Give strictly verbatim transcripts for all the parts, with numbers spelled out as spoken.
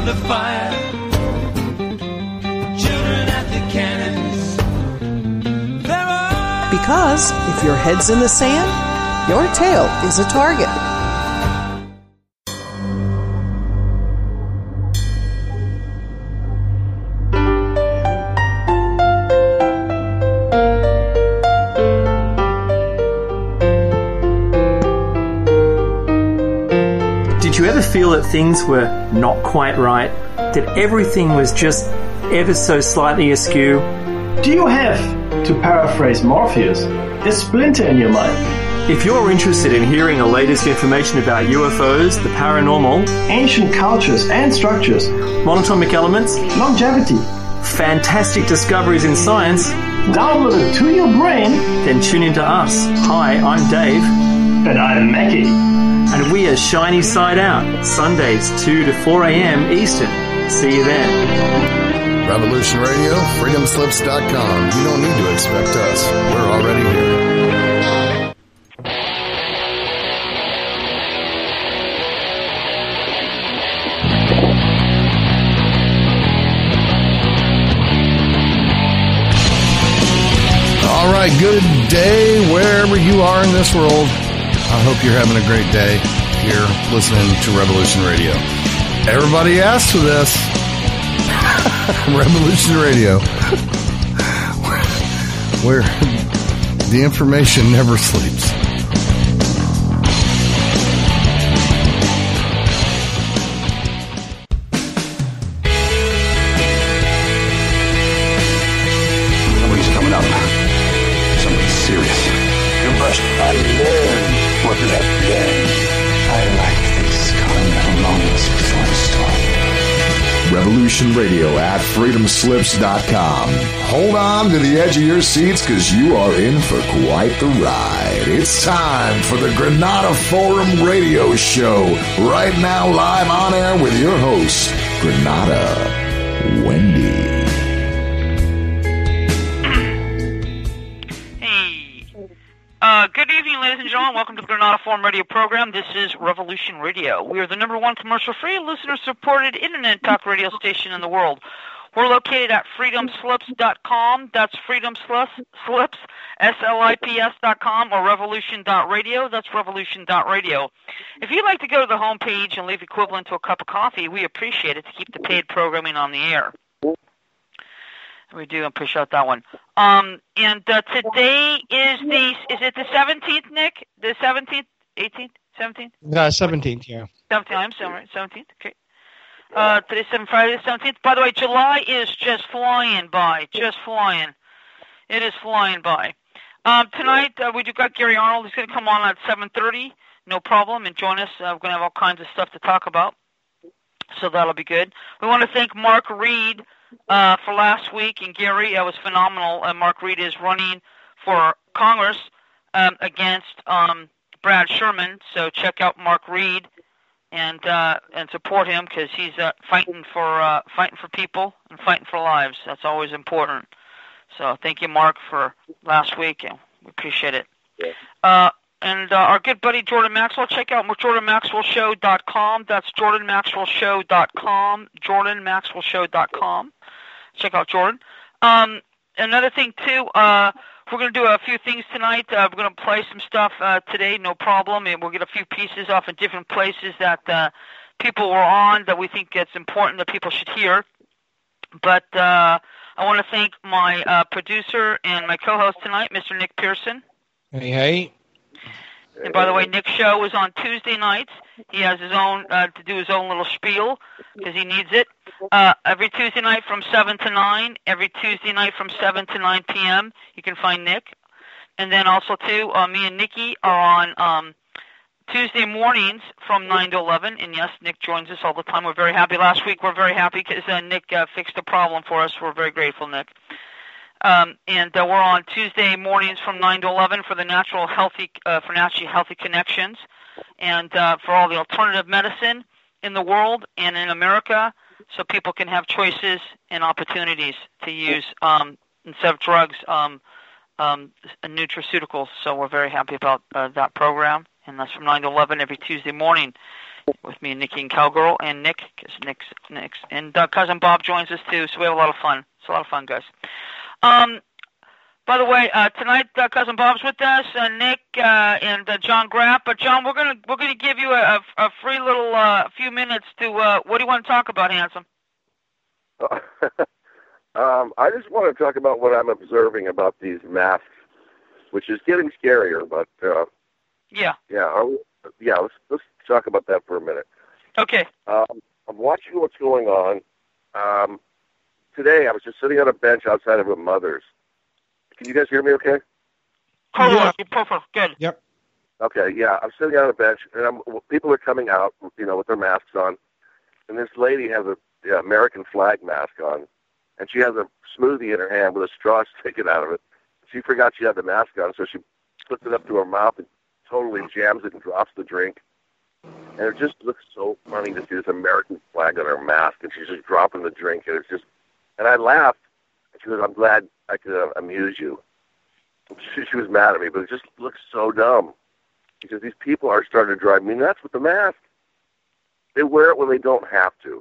the fire, children at the cannons. There are... Because if your head's in the sand, your tail is a target. Did you ever feel that things were not quite right? That everything was just ever so slightly askew? Do you have, to paraphrase Morpheus, a splinter in your mind? If you're interested in hearing the latest information about U F Os, the paranormal, ancient cultures and structures, monatomic elements, longevity, fantastic discoveries in science, downloaded to your brain, then tune into us. Hi, I'm Dave. And I'm Mackie. And we are Shiny Side Out, Sundays two to four a.m. Eastern. See you then. Revolution Radio, freedom slips dot com. You don't need to expect us. We're already here. All right, good day wherever you are in this world. I hope you're having a great day here listening to Revolution Radio. Everybody asks for this. Revolution Radio. Where the information never sleeps. Somebody's coming up. Somebody's serious. You must unlearn what you have learned. I like these continental moments before the storm. Revolution Radio at freedom slips dot com. Hold on to the edge of your seats because you are in for quite the ride. It's time for the Granada Forum Radio Show. Right now, live on air with your host, Granada Wendy. Uh, good evening, ladies and gentlemen. Welcome to the Granada Forum Radio program. This is Revolution Radio. We are the number one commercial-free, listener-supported internet talk radio station in the world. We're located at freedom slips dot com. That's freedom slips, S L I P S dot com, or revolution dot radio. That's revolution dot radio. If you'd like to go to the homepage and leave equivalent to a cup of coffee, we appreciate it to keep the paid programming on the air. We do appreciate that one. Um, and uh, today is the, is it the seventeenth, Nick? The seventeenth, eighteenth, seventeenth? No, seventeenth, yeah. seventeenth, I'm sorry, seventeenth, okay. Uh, today's Friday the seventeenth. By the way, July is just flying by, just flying. It is flying by. Um, tonight, uh, we do got Gary Arnold. He's going to come on at seven thirty, no problem, and join us. Uh, we're going to have all kinds of stuff to talk about, so that'll be good. We want to thank Mark Reed Uh, for last week, and Gary, that was phenomenal. Uh, Mark Reed is running for Congress um, against um, Brad Sherman, so check out Mark Reed and uh, and support him because he's uh, fighting for uh, fighting for people and fighting for lives. That's always important. So thank you, Mark, for last week, and we appreciate it. Uh, and uh, our good buddy Jordan Maxwell, check out jordan maxwell show dot com. That's jordan maxwell show dot com. jordan maxwell show dot com. Check out Jordan. Um, another thing, too, uh, we're going to do a few things tonight. Uh, we're going to play some stuff uh, today, no problem, and we'll get a few pieces off in different places that uh, people were on that we think it's important that people should hear. But uh, I want to thank my uh, producer and my co-host tonight, Mister Nick Pearson. Hey, hey. And by the way, Nick's show is on Tuesday nights. He has his own, uh, to do his own little spiel because he needs it. Uh, every Tuesday night from seven to nine, every Tuesday night from seven to nine p.m., you can find Nick. And then also, too, uh, me and Nikki are on um, Tuesday mornings from nine to eleven. And, yes, Nick joins us all the time. We're very happy. Last week we're very happy because uh, Nick uh, fixed a problem for us. We're very grateful, Nick. Um, and uh, we're on Tuesday mornings from nine to eleven for the natural healthy, uh, for naturally healthy connections, and uh, for all the alternative medicine in the world and in America, so people can have choices and opportunities to use um, instead of drugs, um, um, nutraceuticals. So we're very happy about uh, that program, and that's from nine to eleven every Tuesday morning. with me and Nikki and Cowgirl and Nick, because Nick's, Nick's, and uh, Cousin Bob joins us too, so we have a lot of fun. It's a lot of fun, guys. Um, by the way, uh, tonight uh, Cousin Bob's with us, uh, Nick uh, and uh, John Grapp. But John, we're gonna we're gonna give you a, a free little uh, few minutes to. Uh, what do you want to talk about, handsome? um, I just want to talk about what I'm observing about these masks, which is getting scarier. But uh, yeah, yeah, are we, yeah. Let's let's talk about that for a minute. Okay. Um, I'm watching what's going on. Um, today, I was just sitting on a bench outside of a Mother's. Can you guys hear me? Okay. Totally. Yeah. Perfect. Good. Yep. Okay. Yeah, I'm sitting on a bench, and I'm, people are coming out, you know, with their masks on, and this lady has a yeah, American flag mask on, and she has a smoothie in her hand with a straw sticking out of it. She forgot she had the mask on, so she puts it up to her mouth and totally jams it and drops the drink. And it just looks so funny to see this American flag on her mask, and she's just dropping the drink, and it's just, and I laughed. And she goes, "I'm glad I could uh, amuse you." She, she was mad at me, but it just looks so dumb because these people are starting to drive me nuts with the mask. They wear it when they don't have to.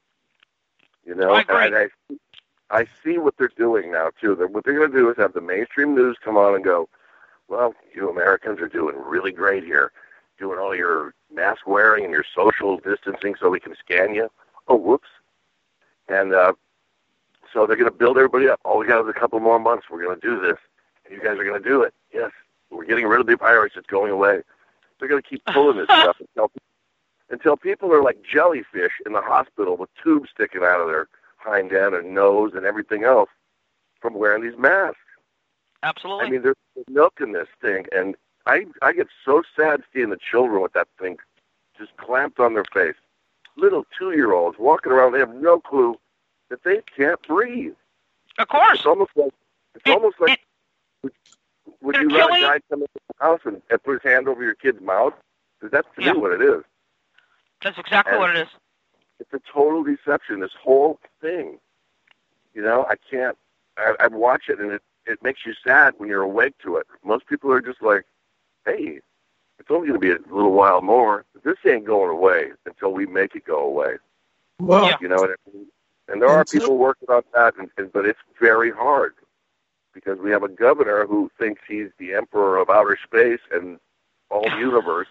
You know, I agree. and I, I see what they're doing now, too. They're, what they're going to do is have the mainstream news come on and go, "Well, you Americans are doing really great here, doing all your mask wearing and your social distancing so we can scan you." Oh, whoops. And uh, so they're going to build everybody up. All we got is a couple more months. We're going to do this. And you guys are going to do it. Yes, we're getting rid of the virus. It's going away. They're going to keep pulling this stuff until, until people are like jellyfish in the hospital with tubes sticking out of their hind end and nose and everything else from wearing these masks. Absolutely. I mean, there's milk in this thing, and I I get so sad seeing the children with that thing just clamped on their face. Little two-year-olds walking around, they have no clue that they can't breathe. Of course. It's almost like it's it, almost like it, would, would you let a guy come into the house and, and put his hand over your kid's mouth? Because that's to yeah. me what it is. That's exactly and what it is. It's a total deception, this whole thing. You know, I can't, I, I watch it, and it, it makes you sad when you're awake to it. Most people are just like, hey, it's only going to be a little while more. This ain't going away until we make it go away. Well, yeah. You know what I mean? And there are people working on that, and, and, but it's very hard because we have a governor who thinks he's the emperor of outer space and all the universe.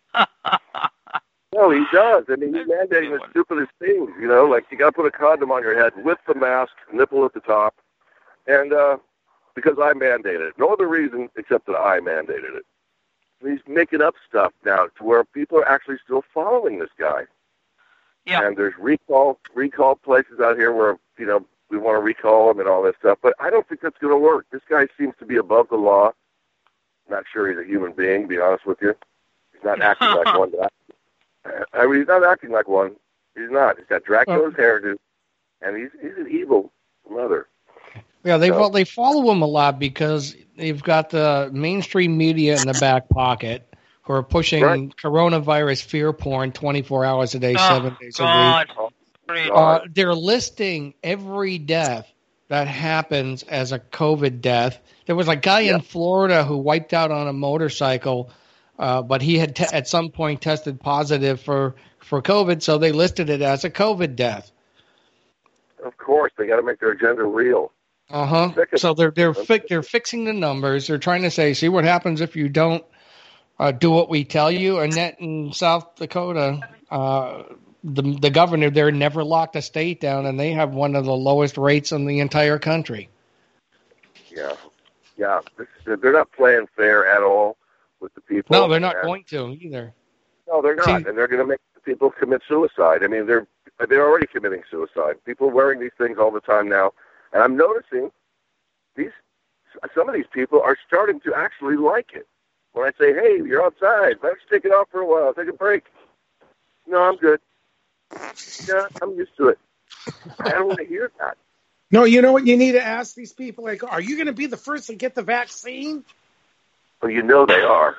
No, he does. I mean, he's mandating the stupidest things, you know, like you got to put a condom on your head with the mask, nipple at the top, and uh, because I mandated it. No other reason except that I mandated it. And he's making up stuff now to where people are actually still following this guy. Yeah. And there's recall recall places out here where, you know, we want to recall him and all this stuff, but I don't think that's going to work. This guy seems to be above the law. I'm not sure he's a human being, to be honest with you. He's not acting like one. That I, I mean, he's not acting like one. He's not. He's got Dracula's okay. hairdo, and he's he's an evil mother. Yeah, they so. they follow him a lot because they've got the mainstream media in the back pocket who are pushing right. coronavirus fear porn twenty-four hours a day, oh, seven days God. a week. Oh, uh, they're listing every death that happens as a COVID death. There was a guy yeah. in Florida who wiped out on a motorcycle, uh, but he had te- at some point tested positive for, for COVID, so they listed it as a COVID death. Of course, they got to make their agenda real. Uh huh. So they're they're fi- they're fixing the numbers. They're trying to say, see what happens if you don't uh, do what we tell you. And that in South Dakota, uh, the the governor there never locked a state down, and they have one of the lowest rates in the entire country. Yeah, yeah. They're not playing fair at all with the people. No, they're not and, going to either. No, they're not, see, and they're going to make the people commit suicide. I mean, they're they're already committing suicide. People are wearing these things all the time now. And I'm noticing these some of these people are starting to actually like it. When I say, hey, you're outside, let's take it off for a while, take a break. No, I'm good. Yeah, I'm used to it. I don't want to hear that. No, you know what you need to ask these people? Like, are you going to be the first to get the vaccine? Well, you know they are.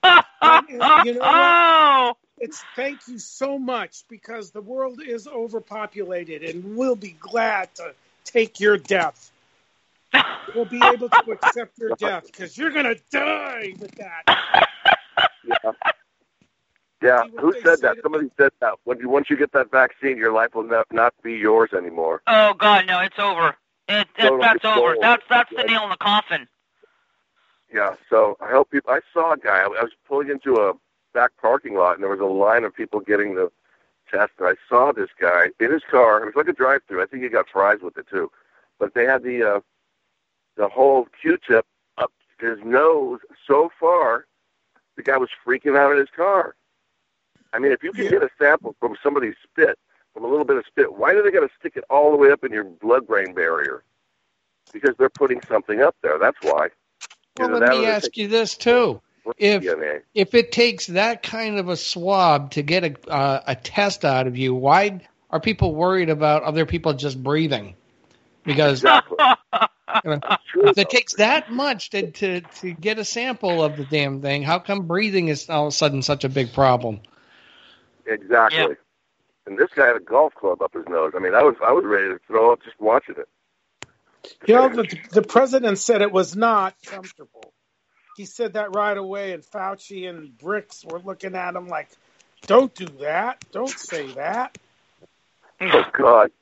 You know what? It's thank you so much because the world is overpopulated and we'll be glad to take your death. We'll be able to accept your death because you're going to die with that. Yeah. Yeah, See what who they said say that? to- Somebody said that. When you, once you get that vaccine, your life will not, not be yours anymore. Oh God, no, it's over. It, it Totally that's over. sold. That's that's the nail in the coffin. Yeah, so I hope people. I saw a guy. I was pulling into a back parking lot, and there was a line of people getting the test. And I saw this guy in his car. It was like a drive-through. I think he got fries with it too. But they had the uh, the whole Q-tip up his nose so far, the guy was freaking out in his car. I mean, if you can Yeah. get a sample from somebody's spit, from a little bit of spit, why do they got to stick it all the way up in your blood-brain barrier? Because they're putting something up there. That's why. Well, Either let that or me they're ask taking you this too: if D N A. if it takes that kind of a swab to get a uh, a test out of you, why are people worried about other people just breathing? Because Exactly. you know, if it takes that much to, to to get a sample of the damn thing, how come breathing is all of a sudden such a big problem? Exactly. Yeah. And this guy had a golf club up his nose. I mean, I was I was ready to throw up just watching it. You know, the, the president said it was not comfortable. He said that right away, and Fauci and Bricks were looking at him like, don't do that. Don't say that. Oh, God.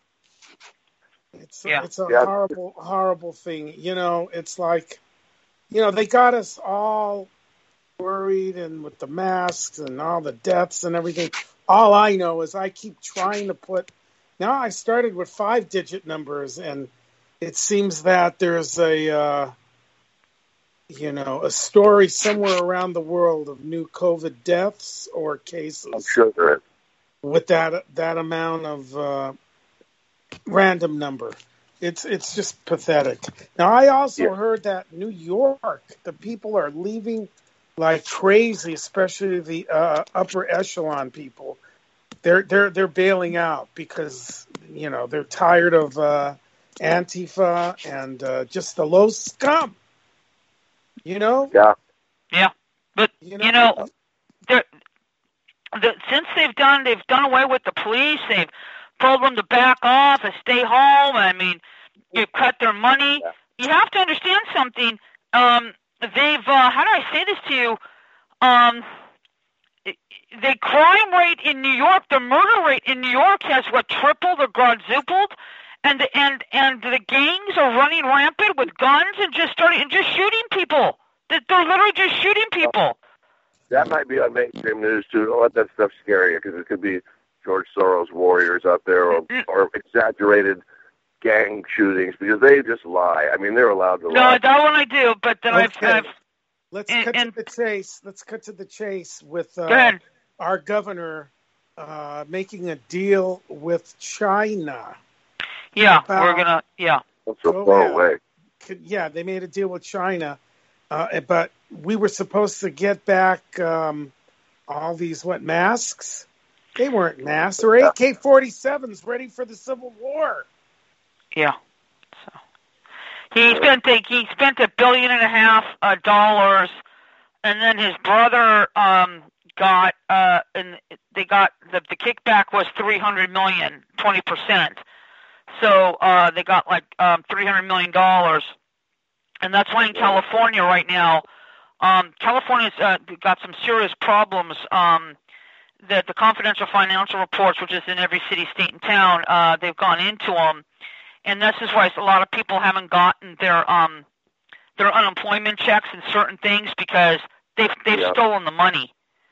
It's, Yeah. it's a Yeah. horrible, horrible thing. You know, it's like, you know, they got us all worried and with the masks and all the deaths and everything. All I know is I keep trying to put, now I started with five digit numbers, and it seems that there's a, uh, you know, a story somewhere around the world of new COVID deaths or I'm cases sure there is. with that that amount of uh, random number. It's it's just pathetic. Now I also Yeah. heard that New York, the people are leaving like crazy, especially the uh, upper echelon people. They're they're they're bailing out because you know they're tired of uh, Antifa and uh, just the low scum. You know, Yeah. Yeah, but you know, you know, they're, the, since they've done they've done away with the police, they've told them to back off and stay home. I mean, you've cut their money. You have to understand something. Um, they've uh, how do I say this to you? Um, the crime rate in New York, the murder rate in New York has what tripled or quadrupled, and and and the gangs are running rampant with guns and just starting and just shooting people. They're they're literally just shooting people. That might be on mainstream news, too. Don't let that stuff scare you, because it could be George Soros warriors out there or, or exaggerated gang shootings, because they just lie. I mean, they're allowed to No, lie. that one I do, but then I've, Okay. I've let's and- cut and- to the chase. Let's cut to the chase with uh, go ahead. our governor uh, making a deal with China. Yeah, about- we're gonna. Yeah, That's so Go far ahead. away. Could- Yeah, they made a deal with China, uh, but we were supposed to get back um, all these what masks? They weren't masks. They were A K forty-sevens ready for the Civil War. yeah. So he spent a, he spent a billion and a half uh, dollars, and then his brother um, got uh, and they got the the kickback was three hundred million, twenty percent. So uh, they got like um, three hundred million dollars, and that's why in California right now, um, California's uh, got some serious problems. Um, that the confidential financial reports, which is in every city, state, and town, uh, they've gone into them, and this is why a lot of people haven't gotten their um, their unemployment checks and certain things because they've they've Yeah. stolen the money.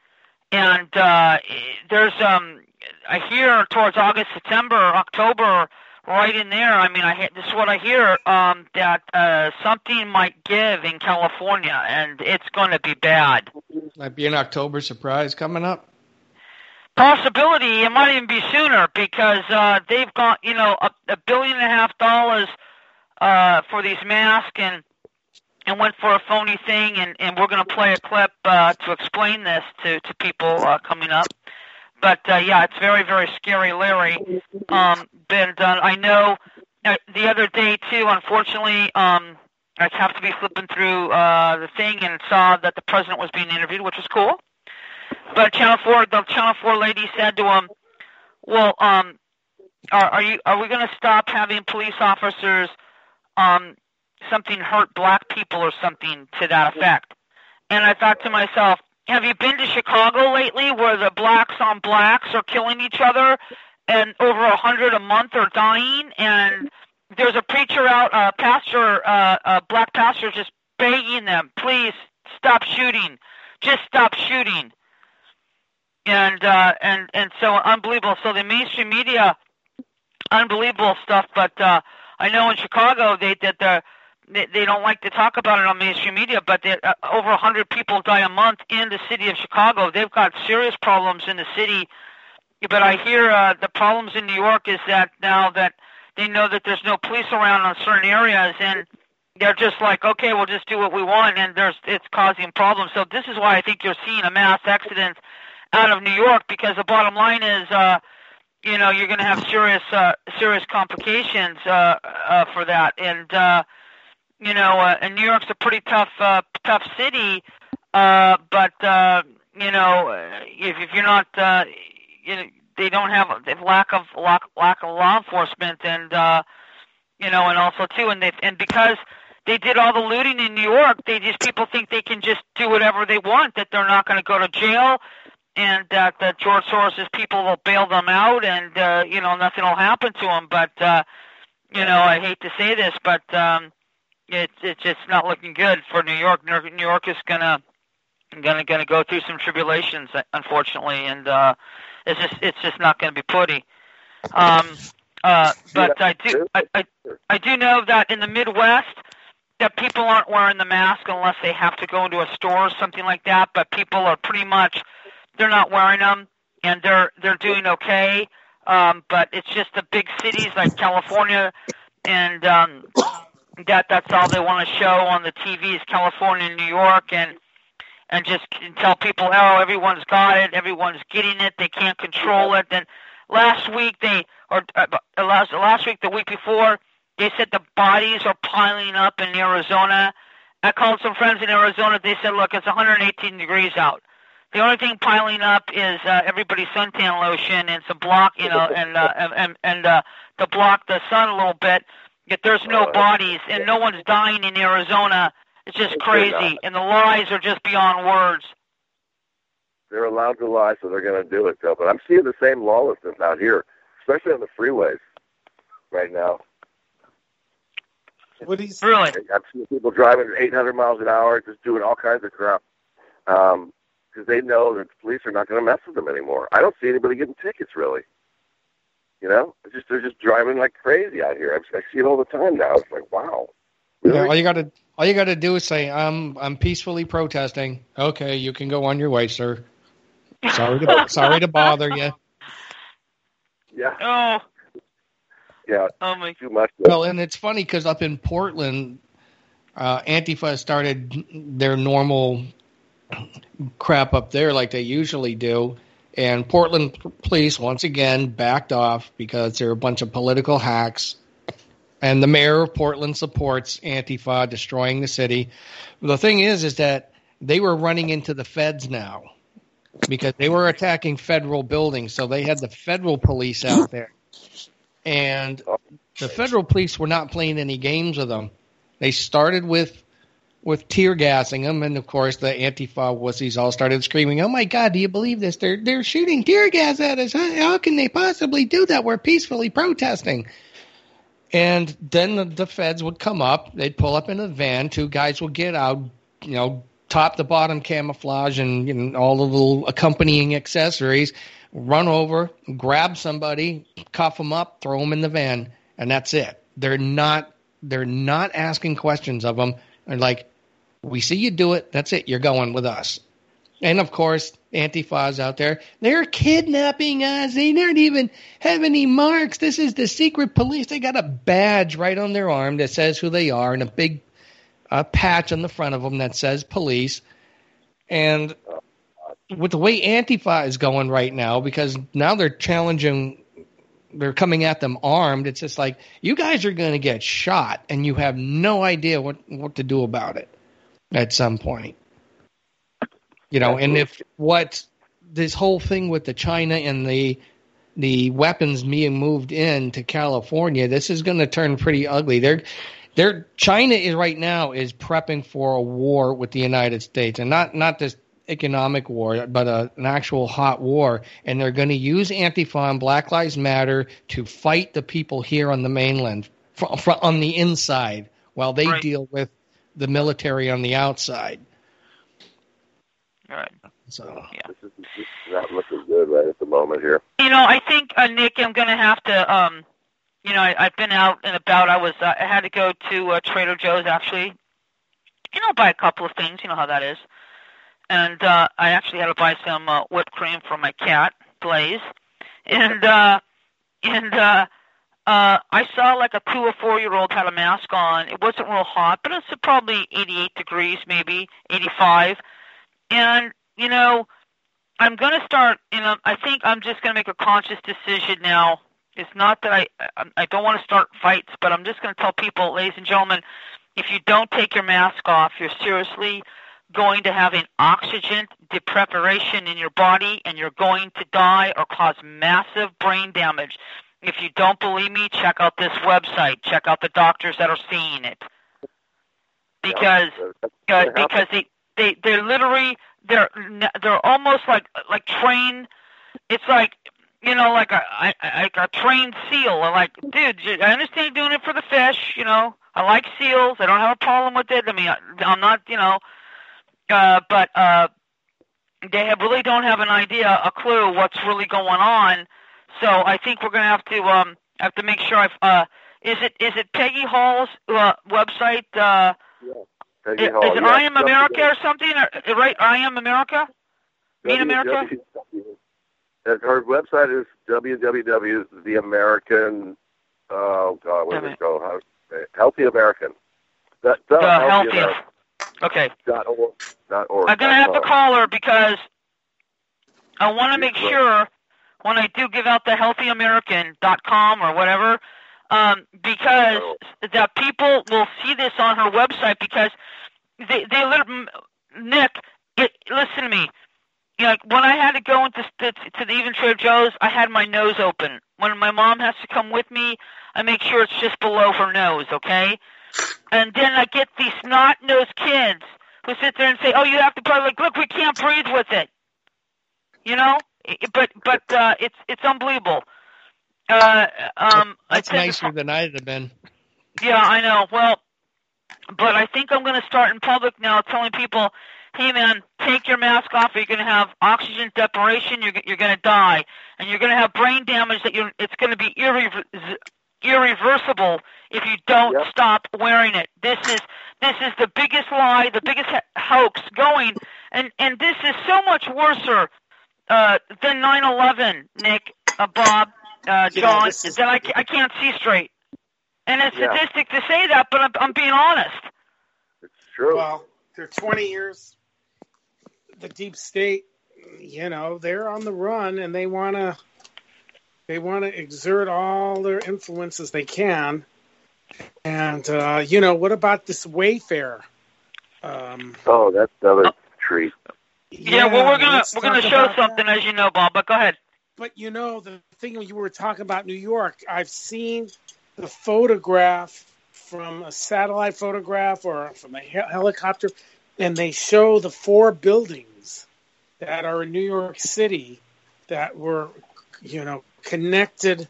And uh, there's um, I hear towards August, September, October. Right in there, I mean, I he- this is what I hear, um, that uh, something might give in California, and it's going to be bad. Might be an October surprise coming up. Possibility, it might even be sooner, because uh, they've got, you know, a, a billion and a half dollars uh, for these masks, and and went for a phony thing, and, and we're going to play a clip uh, to explain this to, to people uh, coming up. But, uh, yeah, it's very, very scary, Larry. Um, been done. I know uh, the other day, too, unfortunately, um, I have to be flipping through uh, the thing and saw that the president was being interviewed, which was cool. But Channel Four, the Channel Four lady said to him, "Well, um, are, are you? Are we going to stop having police officers? Um, something hurt black people or something to that effect?" And I thought to myself, have you been to Chicago lately where the blacks on blacks are killing each other and over a hundred a month are dying? And there's a preacher out, a uh, pastor, uh, a black pastor just begging them, please stop shooting. Just stop shooting. And, uh, and, and so unbelievable. So the mainstream media, unbelievable stuff. But, uh, I know in Chicago they, that the, they, they don't like to talk about it on mainstream media, but they, uh, over a hundred people die a month in the city of Chicago. They've got serious problems in the city. But I hear, uh, the problems in New York is that now that they know that there's no police around on certain areas, and they're just like, okay, we'll just do what we want, and there's it's causing problems. So this is why I think you're seeing a mass exodus out of New York, because the bottom line is, uh, you know, you're going to have serious, uh, serious complications uh, uh, for that. And uh, you know, uh, and New York's a pretty tough, uh, tough city. Uh, but uh, you know, if, if you're not, uh, you know, they don't have a lack of lack, lack of law enforcement, and uh, you know, and also too, and they and because they did all the looting in New York, they just people think they can just do whatever they want, that they're not going to go to jail, and that uh, George Soros's people will bail them out, and uh, you know, nothing will happen to them. But uh, you know, I hate to say this, but um, it's it's just not looking good for New York. New York, New York is gonna gonna gonna go through some tribulations, unfortunately, and uh, it's just it's just not going to be pretty. Um, uh, but I do I, I I do know that in the Midwest, that people aren't wearing the mask unless they have to go into a store or something like that. But people are pretty much they're not wearing them, and they're they're doing okay. Um, but it's just the big cities like California, and um, that that's all they want to show on the T V is California and New York, and and just tell people, oh, everyone's got it, everyone's getting it, they can't control it. And last week they or uh, last last week the week before they said the bodies are piling up in Arizona. I called some friends in Arizona. They said, look, it's one hundred eighteen degrees out. The only thing piling up is uh, everybody's suntan lotion and some block, you know, and uh, and and uh, to block the sun a little bit. Yet there's no bodies and no one's dying in Arizona. It's just crazy, and the lies are just beyond words. They're allowed to lie, so they're going to do it, though. But I'm seeing the same lawlessness out here, especially on the freeways right now. What is really? I'm seeing people driving at eight hundred miles an hour, just doing all kinds of crap. Um, because they know that the police are not going to mess with them anymore. I don't see anybody getting tickets, really. You know, it's just they're just driving like crazy out here. I, I see it all the time now. It's like, wow. Really? Yeah, all you got to all you got to do is say, "I'm I'm peacefully protesting." Okay, you can go on your way, sir. Sorry to sorry to bother you. Yeah. Oh. Yeah. Oh my. Too much. Well, and it's funny because up in Portland, uh, Antifa started their normal crap up there like they usually do, and Portland police once again backed off because they're a bunch of political hacks, and the mayor of Portland supports Antifa destroying the city. The thing is is that they were running into the feds now because they were attacking federal buildings, so they had the federal police out there, and the federal police were not playing any games with them. They started with with tear gassing them, and of course the Antifa wussies all started screaming, "Oh my God, do you believe this? They're they're shooting tear gas at us. How, how can they possibly do that? We're peacefully protesting." And then the, the feds would come up, they'd pull up in a van, two guys would get out, you know, top to bottom camouflage and you know, all the little accompanying accessories, run over, grab somebody, cuff them up, throw them in the van, and that's it. They're not they're not asking questions of them. They're like, we see you do it. That's it. You're going with us. And, of course, Antifa's out there. They're kidnapping us. They don't even have any marks. This is the secret police. They got a badge right on their arm that says who they are and a big uh, patch on the front of them that says police. And with the way Antifa is going right now, because now they're challenging, they're coming at them armed, it's just like, you guys are going to get shot, and you have no idea what, what to do about it at some point. You know, and if what this whole thing with the China and the the weapons being moved in to California, this is going to turn pretty ugly. They're, they're, China is right now is prepping for a war with the United States, and not, not just economic war, but a, an actual hot war, and they're going to use Antifa and Black Lives Matter to fight the people here on the mainland, fr- fr- on the inside, while they right. deal with the military on the outside. Right. So yeah, this is, this is not looking good right at the moment here. You know, I think uh, Nick, I'm going to have to. Um, you know, I, I've been out and about. I was. Uh, I had to go to uh, Trader Joe's actually. You know, buy a couple of things. You know how that is. And uh, I actually had to buy some uh, whipped cream for my cat, Blaze. And uh, and uh, uh, I saw like a two or four year old had a mask on. It wasn't real hot, but it's probably eighty-eight degrees, maybe eighty-five. And you know, I'm going to start. You know, I think I'm just going to make a conscious decision now. It's not that I I, I don't want to start fights, but I'm just going to tell people, ladies and gentlemen, if you don't take your mask off, you're seriously going to have an oxygen deprivation in your body, and you're going to die or cause massive brain damage. If you don't believe me, check out this website. Check out the doctors that are seeing it, because uh, because they they they're literally they're they're almost like like trained. It's like, you know, like a like a trained seal. Like, dude, I understand you're doing it for the fish, you know. I like seals. I don't have a problem with it. I mean, I'm not, you know, uh, but uh, they have, really don't have an idea, a clue what's really going on. So I think we're going to have to um, have to make sure. I've, uh, is it is it Peggy Hall's uh, website? Uh, yeah. Peggy is, Hall, is it yeah. I Am America or something? Or, right? I Am America. Mean America. Her website is w w w dot the american. Oh God, where did it go? How, Healthy American. The, the, the Healthy Healthy. American. Okay. Dot org. Dot org. I'm gonna have to call her because I want to make sure when I do give out the healthy american dot com or whatever, um, because oh. that people will see this on her website, because they they Nick, it, listen to me. You know, like when I had to go into to, to the even Trader Joe's, I had my nose open. When my mom has to come with me, I make sure it's just below her nose, okay? And then I get these snot-nosed kids who sit there and say, "Oh, you have to probably like, look, we can't breathe with it." You know, but but uh, it's it's unbelievable. Uh, um, That's I nicer than I'd have been. Yeah, I know. Well, but I think I'm going to start in public now, telling people, "Hey, man, take your mask off, or you're going to have oxygen deprivation. You're you're going to die, and you're going to have brain damage that you're. It's going to be irre- irreversible if you don't yep. stop wearing it." This is this is the biggest lie, the biggest hoax going, and and this is so much worse uh, than nine eleven, Nick, uh, Bob, uh, John. Yeah, is... That I I can't see straight. And it's yeah. sadistic to say that, but I'm, I'm being honest. It's true. Well, they're twenty years. The deep state, you know, they're on the run, and they want to they want to exert all their influences they can. And uh, you know, what about this Wayfair? Um, oh, that's another uh, treat. Yeah, yeah, well, we're gonna we're gonna show something, that. as you know, Bob. But go ahead. But you know, the thing you were talking about New York, I've seen the photograph from a satellite photograph or from a hel- helicopter, and they show the four buildings that are in New York City that were, you know, connected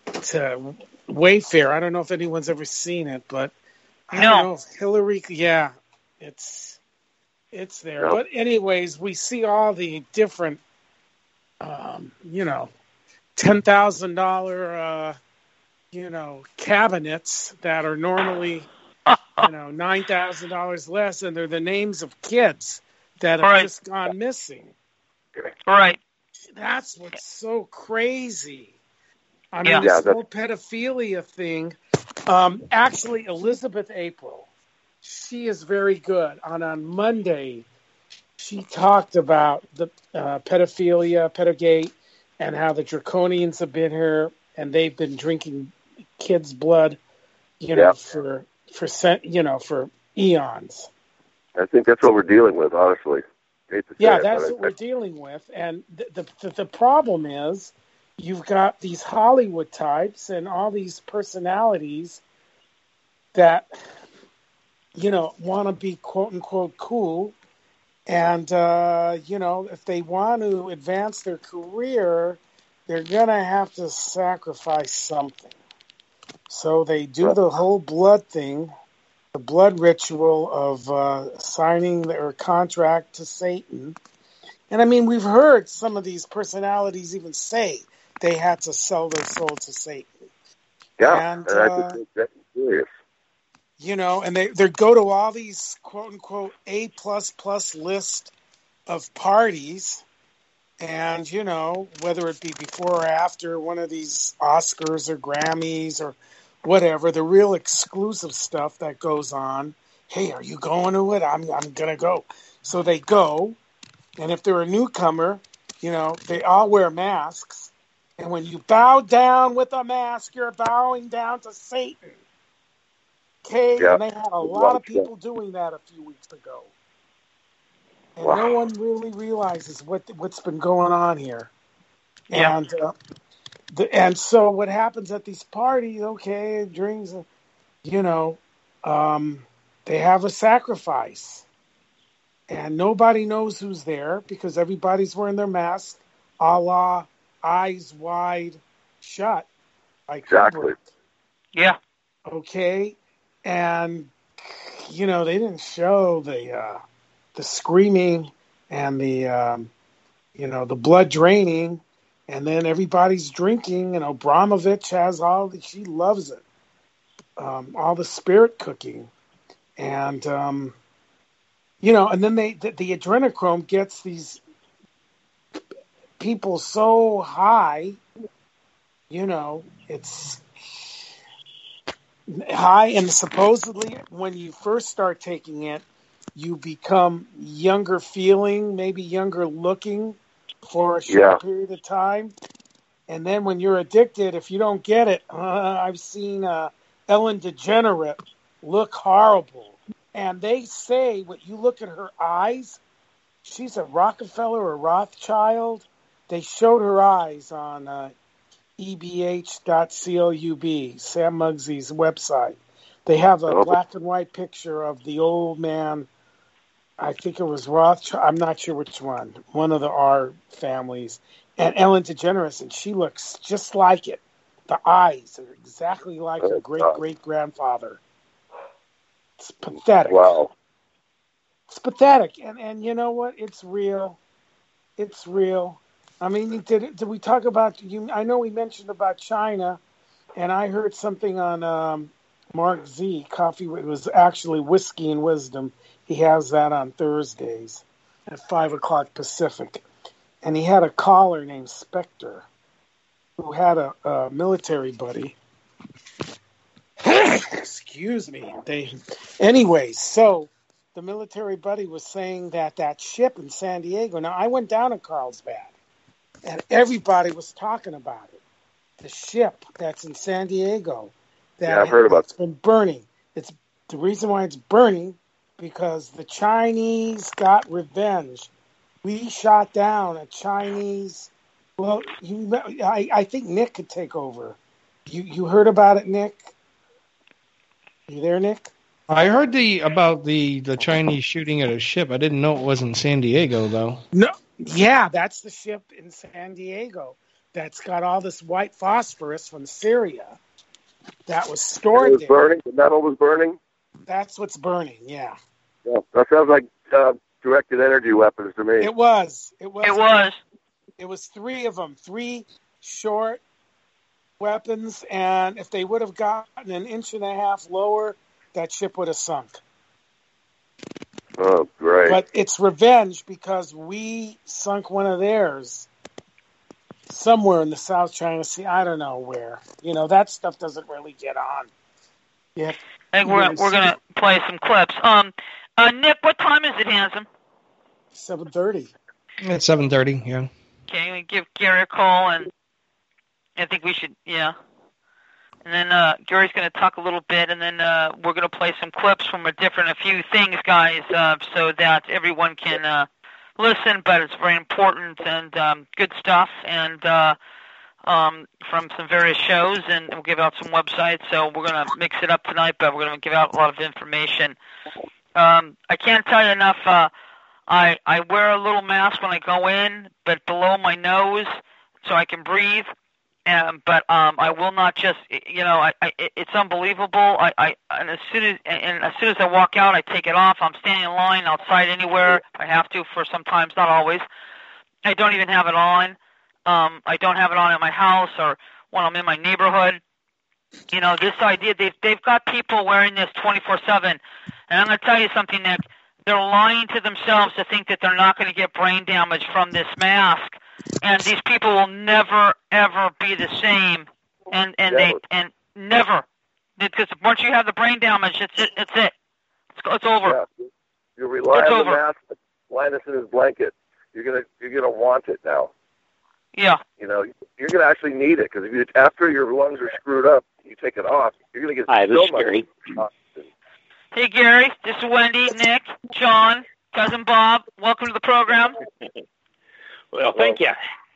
to Wayfair. I don't know if anyone's ever seen it, but I no. don't know if Hillary, yeah, it's it's there. No. But anyways, we see all the different, um, you know, ten thousand dollars uh you know, cabinets that are normally, you know, nine thousand dollars less, and they're the names of kids that have right. just gone missing. Right. That's what's so crazy. I mean, yeah. this Yeah, whole pedophilia thing, um, actually, Elizabeth April, she is very good. And on Monday, she talked about the uh, pedophilia, pedogate, and how the draconians have been here, and they've been drinking kids' blood, you know, yeah. for for you know for eons. I think that's what we're dealing with, honestly. Hate to say yeah, it, that's what I, we're dealing with, and the, the the problem is you've got these Hollywood types and all these personalities that, you know, want to be quote unquote cool, And, uh, you know, if they want to advance their career, they're going to have to sacrifice something. So they do the whole blood thing, the blood ritual of uh, signing their contract to Satan. And I mean, we've heard some of these personalities even say they had to sell their soul to Satan. Yeah, and, and I uh, just think that's serious. You know, and they, they go to all these quote-unquote A plus plus list of parties. And, you know, whether it be before or after one of these Oscars or Grammys or whatever, the real exclusive stuff that goes on. Hey, are you going to it? I'm I'm going to go. So they go, and if they're a newcomer, you know, they all wear masks. And when you bow down with a mask, you're bowing down to Satan. Okay? Yeah. And they had a lot of people doing that a few weeks ago. And wow. no one really realizes what what's been going on here. Yeah. And uh, the, and so what happens at these parties? Okay, drinks, you know, um, they have a sacrifice, and nobody knows who's there because everybody's wearing their mask, a la eyes wide shut, like Exactly. Kubrick. Yeah. Okay, and you know they didn't show the. Uh, the screaming and the, um, you know, the blood draining, and then everybody's drinking, and Abramovich has all the, she loves it, um, all the spirit cooking. And, um, you know, and then they, the, the adrenochrome gets these people so high, you know, it's high, and supposedly when you first start taking it, you become younger feeling, maybe younger looking for a short Yeah. period of time. And then when you're addicted, if you don't get it, uh, I've seen uh, Ellen DeGeneres look horrible. And they say, when you look at her eyes, she's a Rockefeller or Rothschild. They showed her eyes on uh, E B H dot club, Sam Muggsy's website. They have a Oh. black and white picture of the old man. I think it was Rothschild. I'm not sure which one. One of the R families. And Ellen DeGeneres, and she looks just like it. The eyes are exactly like her great-great-grandfather. It's pathetic. Wow. It's pathetic. And and you know what? It's real. It's real. I mean, did did we talk about you? I know we mentioned about China, and I heard something on um, Mark Z. Coffee. It was actually Whiskey and Wisdom. He has that on Thursdays at five o'clock Pacific, and he had a caller named Spectre who had a, a military buddy. Excuse me. They, anyways, so the military buddy was saying that that ship in San Diego. Now I went down to Carlsbad, and everybody was talking about it. The ship that's in San Diego that Yeah, I've heard about it's been burning. It's the reason why it's burning because the Chinese got revenge. We shot down a Chinese. Well, you, I, I think Nick could take over. You you heard about it, Nick? You there, Nick? I heard the about the, the Chinese shooting at a ship. I didn't know it was in San Diego, though. No, yeah, that's the ship in San Diego that's got all this white phosphorus from Syria that was stored It was there. burning. The metal was burning. That's what's burning. Yeah, Yeah, that sounds like uh, directed energy weapons to me. it was. It was. It was. It was three of them, three short weapons, and if they would have gotten an inch and a half lower, that ship would have sunk. Oh, great. But it's revenge because we sunk one of theirs somewhere in the South China Sea. I don't know where. You know, that stuff doesn't really get on. Yeah. I think we're we're gonna play some clips. Um, uh, Nick, what time is it, handsome? seven thirty. It's seven thirty. Yeah. Okay, we give Gary a call, and I think we should, yeah. And then uh, Gary's going to talk a little bit, and then uh, we're going to play some clips from a different, a few things, guys, uh, so that everyone can uh, listen. But it's very important and um, good stuff, and uh, um, from some various shows, and we'll give out some websites. So we're going to mix it up tonight, but we're going to give out a lot of information. Um, I can't tell you enough. Uh, I I wear a little mask when I go in, but below my nose, so I can breathe. Um, but um, I will not just, you know, I, I, it's unbelievable. I, I and as soon as and as soon as I walk out, I take it off. I'm standing in line outside anywhere I have to for sometimes, not always. I don't even have it on. Um, I don't have it on at my house or when I'm in my neighborhood. You know, this idea, they've, they've got people wearing this twenty-four seven. And I'm going to tell you something, Nick. They're lying to themselves to think that they're not going to get brain damage from this mask. And these people will never, ever be the same. And, and they, and never. Because once you have the brain damage, it's it. It's it. It's, it's over. Yeah. You rely it's on over. the mask, Linus in his blanket. You're gonna, you're gonna want it now. Yeah. You know, you're gonna actually need it because if you, after your lungs are screwed up, you take it off. You're gonna get Hi, this so is much Gary. oxygen. Hey, Gary. This is Wendy, Nick, John, Cousin Bob. Welcome to the program. Well, thank you.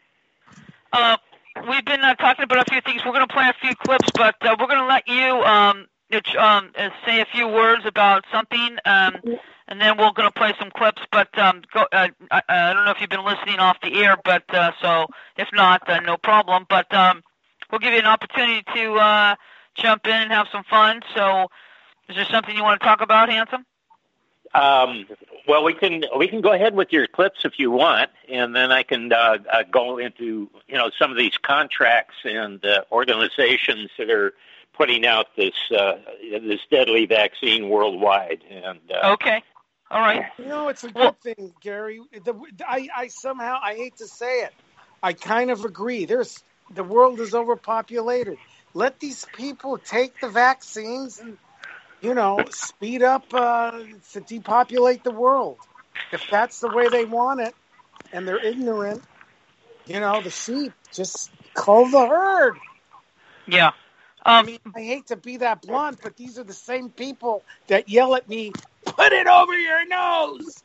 Uh, we've been uh, talking about a few things. We're going to play a few clips, but uh, we're going to let you um, um, say a few words about something, um, and then we're going to play some clips. But um, go, uh, I, I don't know if you've been listening off the air, but uh, so if not, uh, no problem. But um, we'll give you an opportunity to uh, jump in and have some fun. So, is there something you want to talk about, Handsome? Um, well, we can we can go ahead with your clips if you want, and then I can uh, uh, go into you know some of these contracts and uh, organizations that are putting out this uh, this deadly vaccine worldwide. And uh, okay, all right. You know, it's a good thing, Gary. The, I, I somehow I hate to say it, I kind of agree. There's the world is overpopulated. Let these people take the vaccines and, you know, speed up uh, to depopulate the world. If that's the way they want it, and they're ignorant, you know, the sheep, just cull the herd. Yeah. Um, I mean, I hate to be that blunt, but these are the same people that yell at me, put it over your nose!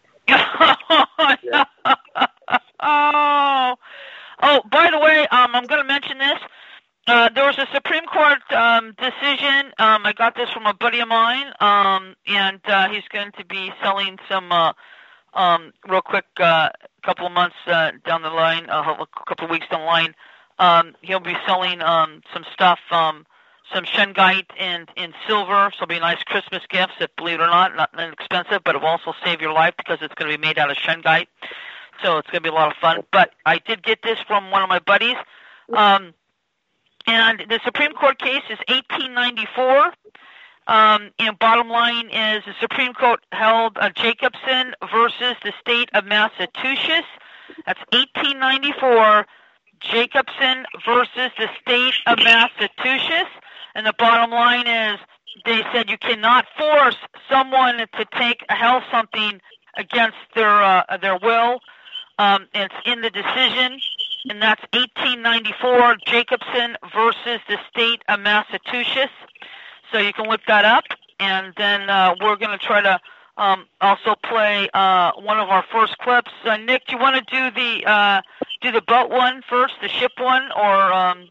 oh, oh, by the way, um, I'm going to mention this. Uh, there was a Supreme Court um, decision. Um, I got this from a buddy of mine, um, and uh, he's going to be selling some, uh, um, real quick, a uh, couple of months uh, down the line, uh, a couple of weeks down the line. Um, he'll be selling um, some stuff, um, some shungite in, in silver. So it'll be nice Christmas gifts, if, believe it or not, not inexpensive, but it will also save your life because it's going to be made out of shungite. So it's going to be a lot of fun. But I did get this from one of my buddies. Um, And the Supreme Court case is eighteen ninety-four. Um, and bottom line is the Supreme Court held uh, Jacobson versus the state of Massachusetts. That's eighteen ninety-four. Jacobson versus the state of Massachusetts. And the bottom line is they said you cannot force someone to take a health something against their uh, their will. Um, it's in the decision. And that's eighteen ninety-four, Jacobson versus the state of Massachusetts. So you can look that up. And then uh, we're going to try to um, also play uh, one of our first clips. Uh, Nick, do you want to do the uh, do the boat one first, the ship one, or? Um...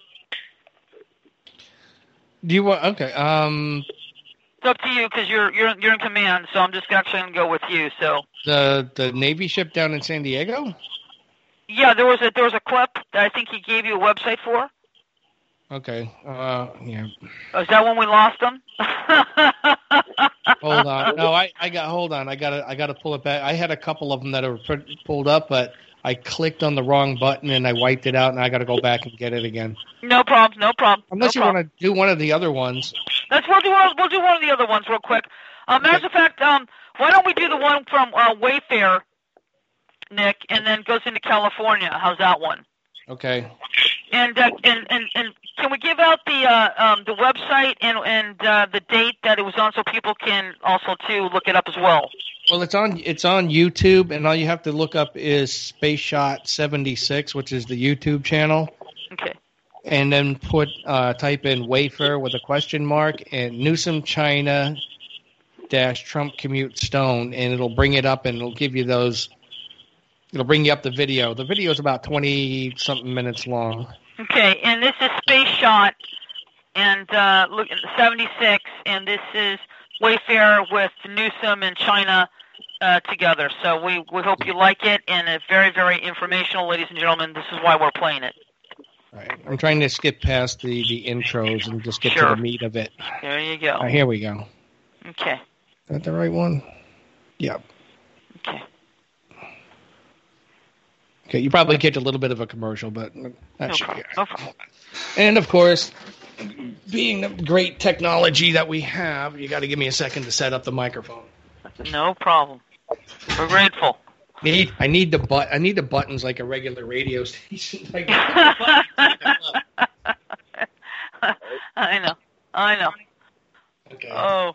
Do you want? Okay. Um, it's up to you because you're you're you're in command. So I'm just actually going to go with you. So the the Navy ship down in San Diego. Yeah, there was a there was a clip that I think he gave you a website for. Okay. Uh, yeah. Oh, is that when we lost him? Hold on. No, I, I got. Hold on. I got to I got to pull it back. I had a couple of them that were pulled up, but I clicked on the wrong button and I wiped it out, and I got to go back and get it again. No problem. No problem. Unless no you problem. want to do one of the other ones. Let's we'll do one, we'll do one of the other ones real quick. Um, okay. As a fact, um, why don't we do the one from uh, Wayfair, Nick, and then goes into California? How's that one? Okay. And uh, and, and and can we give out the uh, um, the website and and uh, the date that it was on, so people can also too look it up as well? Well, it's on it's on YouTube, and all you have to look up is Space Shot seventy-six, which is the YouTube channel. Okay. And then put uh, type in Wayfair with a question mark and Newsom China dash Trump commute stone, and it'll bring it up, and it'll give you those. It'll bring you up the video. The video is about twenty-something minutes long. Okay, and this is Space Shot, and uh, look at seventy-six, and this is Wayfair with Newsom and China uh, together. So we, we hope you like it, and it's very, very informational, ladies and gentlemen. This is why we're playing it. All right. I'm trying to skip past the, the intros and just get Sure. to the meat of it. There you go. All right, here we go. Okay. Is that the right one? Yep. Okay. Okay, you probably catch a little bit of a commercial, but that No should problem. be No all right. problem. And, of course, being the great technology that we have, you got to give me a second to set up the microphone. No problem. We're grateful. Need I need the but I need the buttons like a regular radio station. Like, I know. I know. Okay. Oh.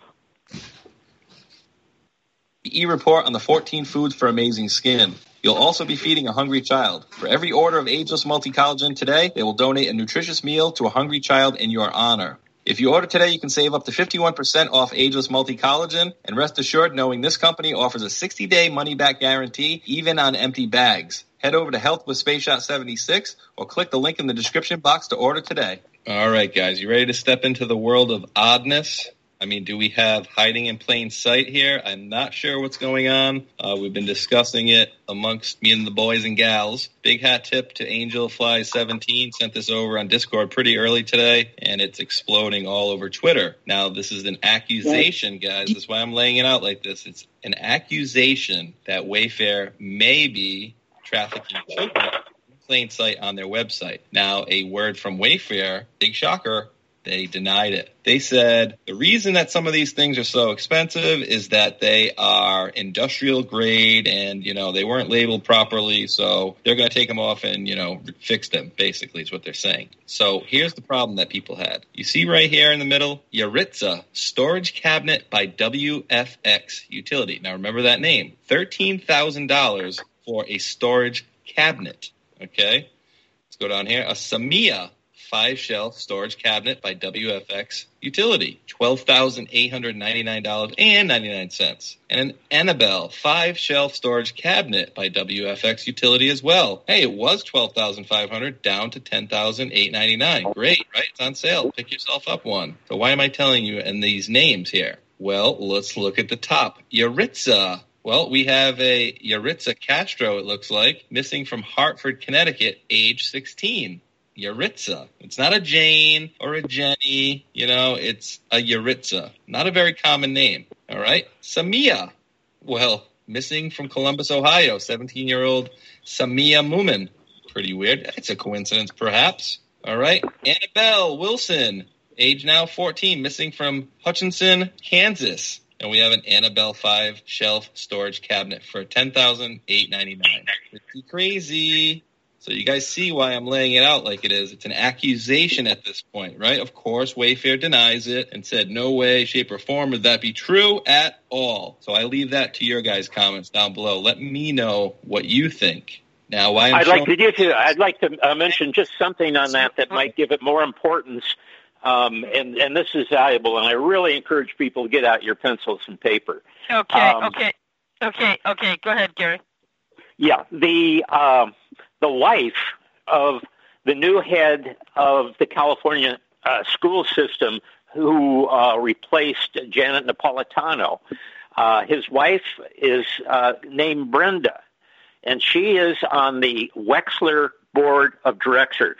E-report on the fourteen foods for amazing skin. You'll also be feeding a hungry child. For every order of Ageless Multicollagen today, they will donate a nutritious meal to a hungry child in your honor. If you order today, you can save up to fifty-one percent off Ageless Multicollagen, and rest assured knowing this company offers a sixty-day money-back guarantee, even on empty bags. Head over to Health with Space Shot seventy-six or click the link in the description box to order today. All right, guys, you ready to step into the world of oddness? I mean, do we have hiding in plain sight here? I'm not sure what's going on. Uh, we've been discussing it amongst me and the boys and gals. Big hat tip to Angel Fly seventeen. Sent this over on Discord pretty early today, and it's exploding all over Twitter. Now, this is an accusation, guys. That's why I'm laying it out like this. It's an accusation that Wayfair may be trafficking children in plain sight on their website. Now, a word from Wayfair, big shocker, they denied it. They said the reason that some of these things are so expensive is that they are industrial grade and, you know, they weren't labeled properly, so they're going to take them off and, you know, fix them, basically is what they're saying. So here's the problem that people had. You see right here in the middle, Yaritza Storage Cabinet by W F X Utility. Now remember that name, thirteen thousand dollars for a storage cabinet, okay? Let's go down here. A Samia five-shelf storage cabinet by W F X Utility, twelve thousand eight hundred ninety-nine dollars and ninety-nine cents. And an Annabelle five-shelf storage cabinet by W F X Utility as well. Hey, it was twelve thousand five hundred dollars down to ten thousand eight hundred ninety-nine dollars. Great, right? It's on sale. Pick yourself up one. So why am I telling you in these names here? Well, let's look at the top. Yaritza. Well, we have a Yaritza Castro, it looks like, missing from Hartford, Connecticut, age sixteen. Yaritza. It's not a Jane or a Jenny, you know, it's a Yaritza. Not a very common name, all right? Samia. Well, missing from Columbus, Ohio, seventeen-year-old Samia Moomin. Pretty weird. It's a coincidence, perhaps. All right. Annabelle Wilson, age now fourteen, missing from Hutchinson, Kansas. And we have an Annabelle five shelf storage cabinet for ten thousand eight hundred ninety-nine dollars. Pretty crazy. So you guys see why I'm laying it out like it is. It's an accusation at this point, right? Of course, Wayfair denies it and said no way, shape, or form would that be true at all. So I leave that to your guys' comments down below. Let me know what you think. Now, why I'm I'd showing- like to give you, I'd like to uh, mention just something on that that might give it more importance. Um, and, and this is valuable, and I really encourage people to get out your pencils and paper. Okay, Um, okay, okay, okay. Go ahead, Gary. Yeah, the uh, the wife of the new head of the California uh, school system who uh, replaced Janet Napolitano, uh, his wife is uh, named Brenda, and she is on the Wexler Board of Directors.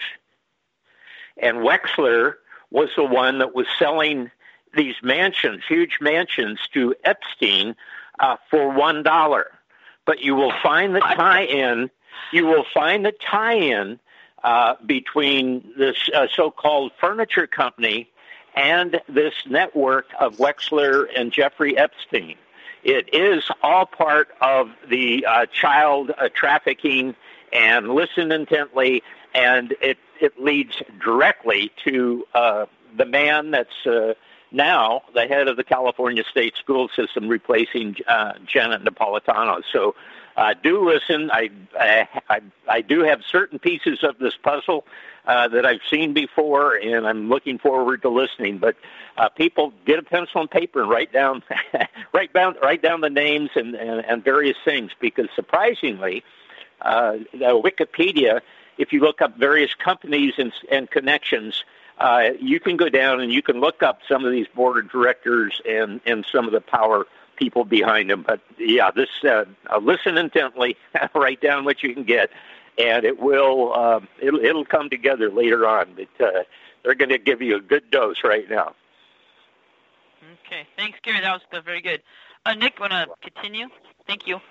And Wexler was the one that was selling these mansions, huge mansions, to Epstein uh, for one dollar. But you will find the tie-in. You will find the tie-in uh, between this uh, so-called furniture company and this network of Wexler and Jeffrey Epstein. It is all part of the uh, child uh, trafficking. And listen intently, and it it leads directly to uh, the man that's uh, now the head of the California state school system, replacing uh, Janet Napolitano. So uh, do listen. I, I, I, I do have certain pieces of this puzzle uh, that I've seen before, and I'm looking forward to listening. But uh, people, get a pencil and paper and write down, write down, write down the names and, and, and various things, because surprisingly, uh, the Wikipedia, if you look up various companies and, and connections, uh, you can go down and you can look up some of these board of directors and, and some of the power people behind them. But yeah, this uh, uh, listen intently, write down what you can get, and it will um, it'll, it'll come together later on. But uh, they're going to give you a good dose right now. Okay, thanks, Gary. That was uh, very good. Uh, Nick, want to continue? Thank you.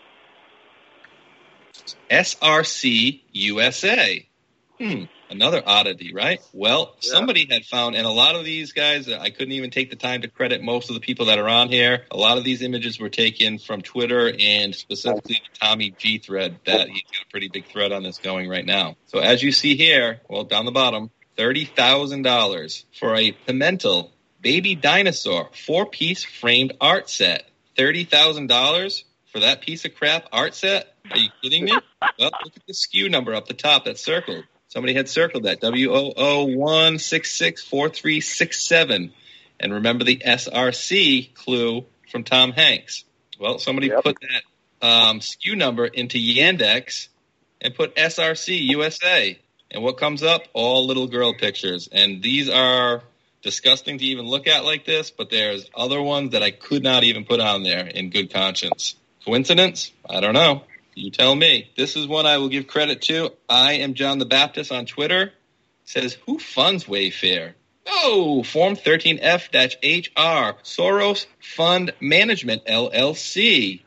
S R C U S A. Hmm, another oddity, right? Well, yeah. Somebody had found, and a lot of these guys, I couldn't even take the time to credit most of the people that are on here. A lot of these images were taken from Twitter and specifically the Tommy G thread. That he's got a pretty big thread on this going right now. So as you see here, well, down the bottom, thirty thousand dollars for a Pimentel baby dinosaur four-piece framed art set. thirty thousand dollars for that piece of crap art set? Are you kidding me? Well, look at the S K U number up the top that's circled. Somebody had circled that, W O O one six six four three six seven. And remember the S R C clue from Tom Hanks. Well, somebody yep. put that um, S K U number into Yandex and put S R C U S A. And what comes up? All little girl pictures. And these are disgusting to even look at like this, but there's other ones that I could not even put on there in good conscience. Coincidence? I don't know. You tell me. This is one I will give credit to. I am John the Baptist on Twitter. It says, who funds Wayfair? Oh, Form thirteen F H R, Soros Fund Management, L L C.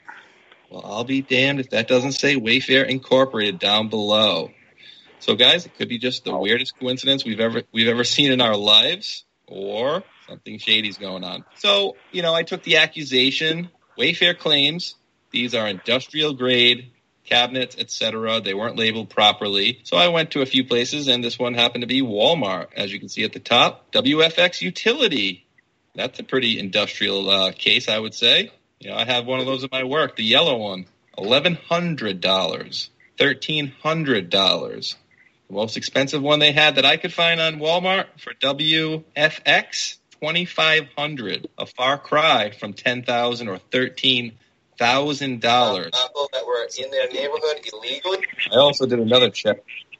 Well, I'll be damned if that doesn't say Wayfair Incorporated down below. So, guys, it could be just the weirdest coincidence we've ever we've ever seen in our lives, or something shady's going on. So, you know, I took the accusation. Wayfair claims these are industrial-grade cabinets, et cetera. They weren't labeled properly. So I went to a few places, and this one happened to be Walmart. As you can see at the top, W F X Utility. That's a pretty industrial uh, case, I would say. You know, I have one of those at my work, the yellow one, eleven hundred dollars, thirteen hundred dollars. The most expensive one they had that I could find on Walmart for W F X, twenty-five hundred dollars. A far cry from ten thousand dollars or thirteen thousand dollars. People that were in their neighborhood illegally. I also did another check.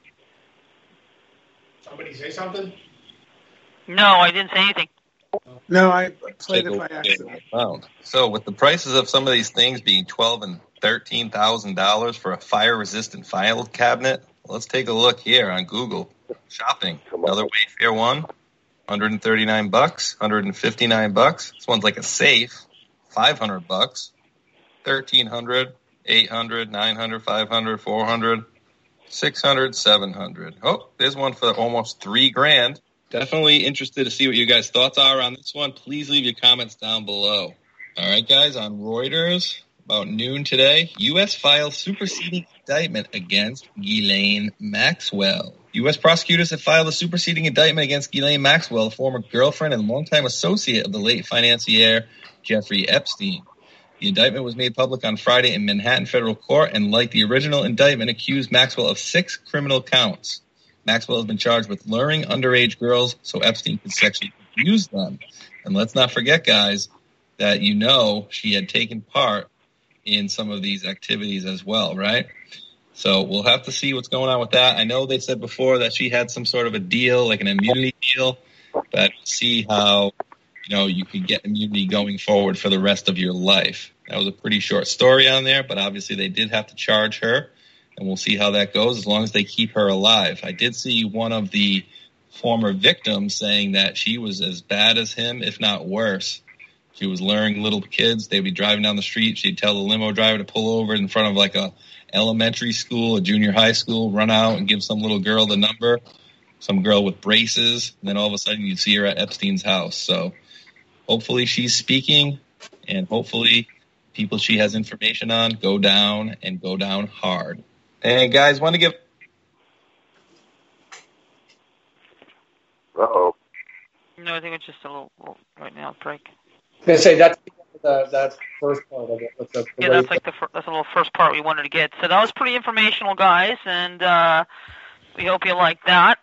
Somebody say something? No, I didn't say anything. No, I played it by accident. Found. So with the prices of some of these things being twelve and thirteen thousand dollars for a fire-resistant file cabinet, let's take a look here on Google Shopping. Another Wayfair one, one hundred thirty-nine bucks, one hundred fifty-nine bucks. This one's like a safe, five hundred bucks. thirteen hundred, eight hundred, nine hundred, five hundred, four hundred, six hundred, seven hundred. Oh, there's one for almost three grand. Definitely interested to see what you guys' thoughts are on this one. Please leave your comments down below. All right, guys, on Reuters, about noon today, U S files superseding indictment against Ghislaine Maxwell. U S prosecutors have filed a superseding indictment against Ghislaine Maxwell, a former girlfriend and longtime associate of the late financier Jeffrey Epstein. The indictment was made public on Friday in Manhattan federal court, and like the original indictment, accused Maxwell of six criminal counts. Maxwell has been charged with luring underage girls so Epstein could sexually abuse them. And let's not forget, guys, that you know she had taken part in some of these activities as well, right? So we'll have to see what's going on with that. I know they said before that she had some sort of a deal, like an immunity deal, but we'll see how, you know, you could get immunity going forward for the rest of your life. That was a pretty short story on there, but obviously they did have to charge her, and we'll see how that goes as long as they keep her alive. I did see one of the former victims saying that she was as bad as him, if not worse. She was luring little kids. They'd be driving down the street. She'd tell the limo driver to pull over in front of like a elementary school, a junior high school, run out and give some little girl the number, some girl with braces, and then all of a sudden you'd see her at Epstein's house. So hopefully she's speaking, and hopefully people she has information on go down and go down hard. And guys, want to give... Uh-oh. No, I think it's just a little, little right now break. I was going to say, that's the that first part of it. With the, the yeah, that's like the fir- that's a little first part we wanted to get. So that was pretty informational, guys, and uh, we hope you like that.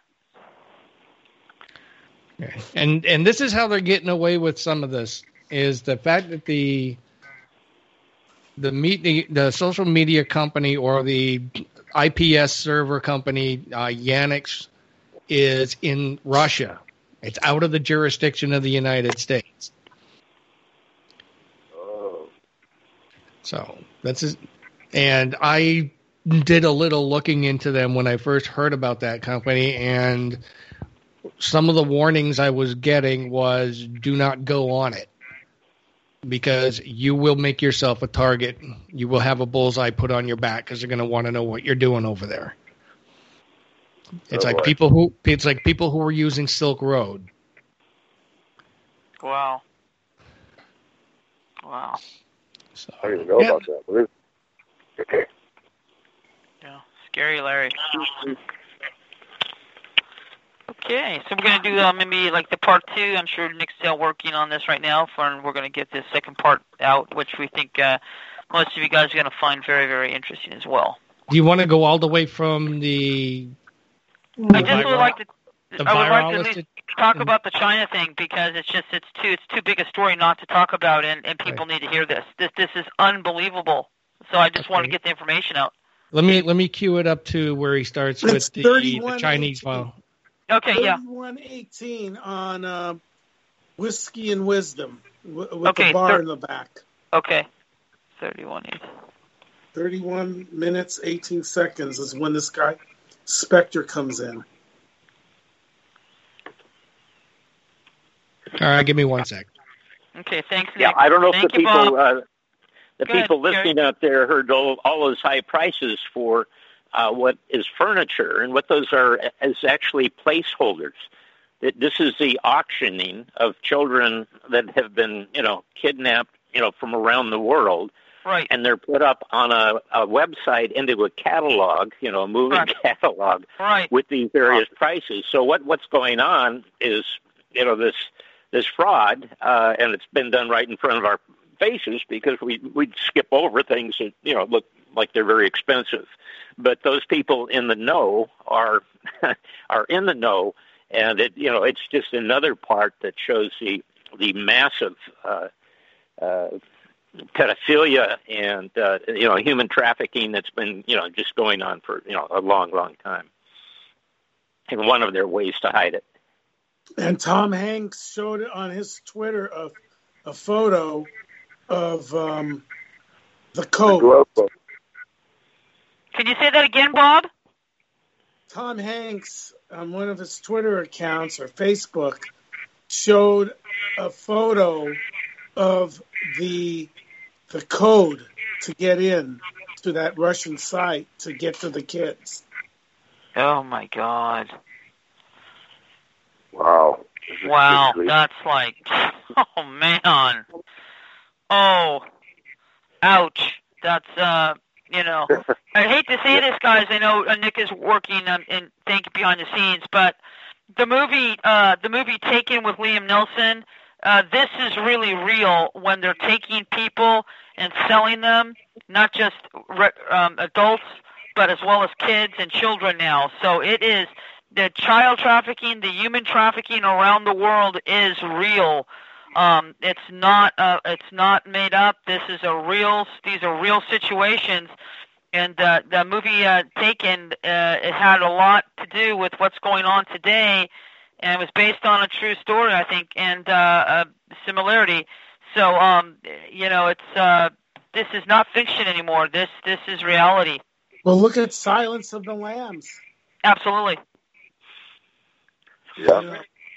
Okay. And and this is how they're getting away with some of this, is the fact that the the media, the social media company or the I P S server company, uh, Yandex, is in Russia. It's out of the jurisdiction of the United States. So that's his, and I did a little looking into them when I first heard about that company, and some of the warnings I was getting was do not go on it because you will make yourself a target. You will have a bullseye put on your back because they're going to want to know what you're doing over there. It's Oh, like boy. people who it's like people who were using Silk Road. Wow. Wow. So, I don't even know yeah. about that. But it- okay. Yeah. Scary, Larry. Okay, so we're going to do uh, maybe like the part two. I'm sure Nick's still working on this right now, for, and we're going to get this second part out, which we think uh, most of you guys are going to find very, very interesting as well. Do you want to go all the way from the? I just would like to. the I would like to at virologist- least talk about the China thing because it's just it's too it's too big a story not to talk about, and, and people need to hear this. This this is unbelievable. So I just want to get the information out. Let me let me cue it up to where he starts It's with the, the Chinese file. Okay, yeah. thirty-one eighteen on uh, Whiskey and Wisdom w- with Okay, the bar thir- in the back. Okay, thirty-one eight. thirty-one minutes, eighteen seconds is when this guy, Spectre, comes in. All right, give me one sec. Okay, thanks, Nick. Yeah, I don't know if Thank the you, people Bob. uh, the Go ahead, people Gary. listening out there heard all, all those high prices for uh, what is furniture, and what those are is actually placeholders. That this is the auctioning of children that have been, you know, kidnapped, you know, from around the world. Right. And they're put up on a, a website into a catalog, you know, a moving Right. catalog Right. with these various prices. So what what's going on is, you know, this this fraud, uh, and it's been done right in front of our faces because we we skip over things that, you know, look like they're very expensive. But those people in the know are are in the know, and it you know it's just another part that shows the the massive uh, uh, pedophilia and uh, you know human trafficking that's been you know just going on for you know a long, long time, and one of their ways to hide it. And Tom Hanks showed it on his Twitter a, a photo of um, the code. Can you say that again, Bob? Tom Hanks, on one of his Twitter accounts or Facebook, showed a photo of the the code to get in to that Russian site to get to the kids. Oh my God! Wow. Wow, that's like, oh man, oh, ouch. That's uh, you know, I hate to say this, guys. I know uh, Nick is working um, and thank you behind the scenes, but the movie, uh, the movie Taken with Liam Neeson, uh, this is really real when they're taking people and selling them, not just re- um, adults, but as well as kids and children now. So it is. The child trafficking, the human trafficking around the world is real. Um, it's not. Uh, it's not made up. This is a real. These are real situations, and uh, the movie uh, Taken. Uh, it had a lot to do with what's going on today, and it was based on a true story, I think, and uh, a similarity. So, um, you know, it's uh, this is not fiction anymore. This this is reality. Well, look at Silence of the Lambs. Absolutely. Yeah.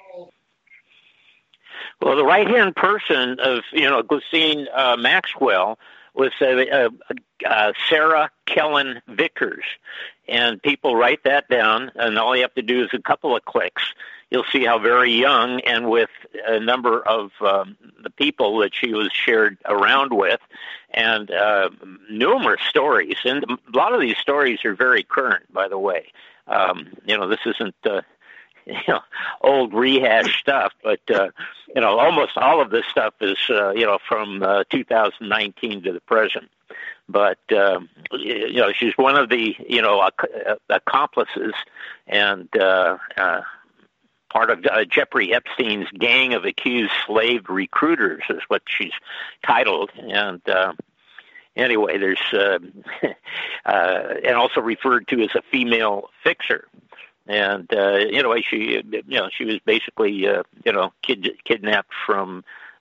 Well, the right-hand person of, you know, Ghislaine uh, Maxwell was uh, uh, uh, Sarah Kellen Vickers. And people write that down, and all you have to do is a couple of clicks. You'll see how very young and with a number of um, the people that she was shared around with, and uh, numerous stories. And a lot of these stories are very current, by the way. Um, you know, this isn't... Uh, you know, old rehash stuff, but, uh, you know, almost all of this stuff is, uh, you know, from uh, two thousand nineteen to the present. But, um, you know, she's one of the, you know, ac- accomplices and uh, uh, part of uh, Jeffrey Epstein's gang of accused slave recruiters is what she's titled. And, uh, anyway, there's, uh, uh, and also referred to as a female fixer. And, uh, you know, she, you know, she was basically, uh, you know, kid, kidnapped from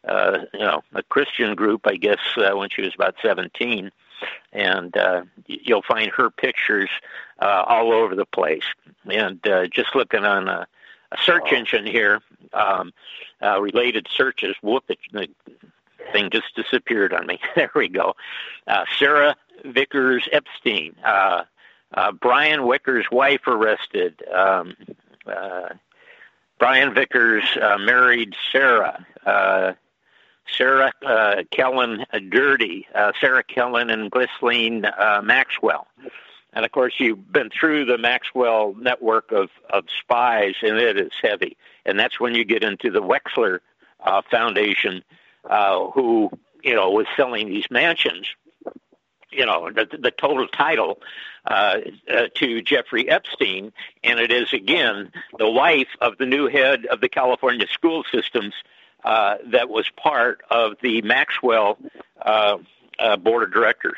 uh, you know, a Christian group, I guess, uh, when she was about seventeen. And uh, you'll find her pictures uh, all over the place. And uh, just looking on a, a search engine here, um, uh, related searches, whoop, it, the thing just disappeared on me. There we go. Uh, Sarah Vickers Epstein, uh, uh, Brian Vickers' wife arrested, um, uh, Brian Vickers uh, married Sarah, uh, Sarah uh, Kellen Dirty, uh, Sarah Kellen and Ghislaine uh, Maxwell. And, of course, you've been through the Maxwell network of, of spies, and it is heavy. And that's when you get into the Wexler uh, Foundation, uh, who, you know, was selling these mansions, you know, the, the total title uh, uh, to Jeffrey Epstein. And it is, again, the wife of the new head of the California school systems, Uh, that was part of the Maxwell uh, uh, board of directors.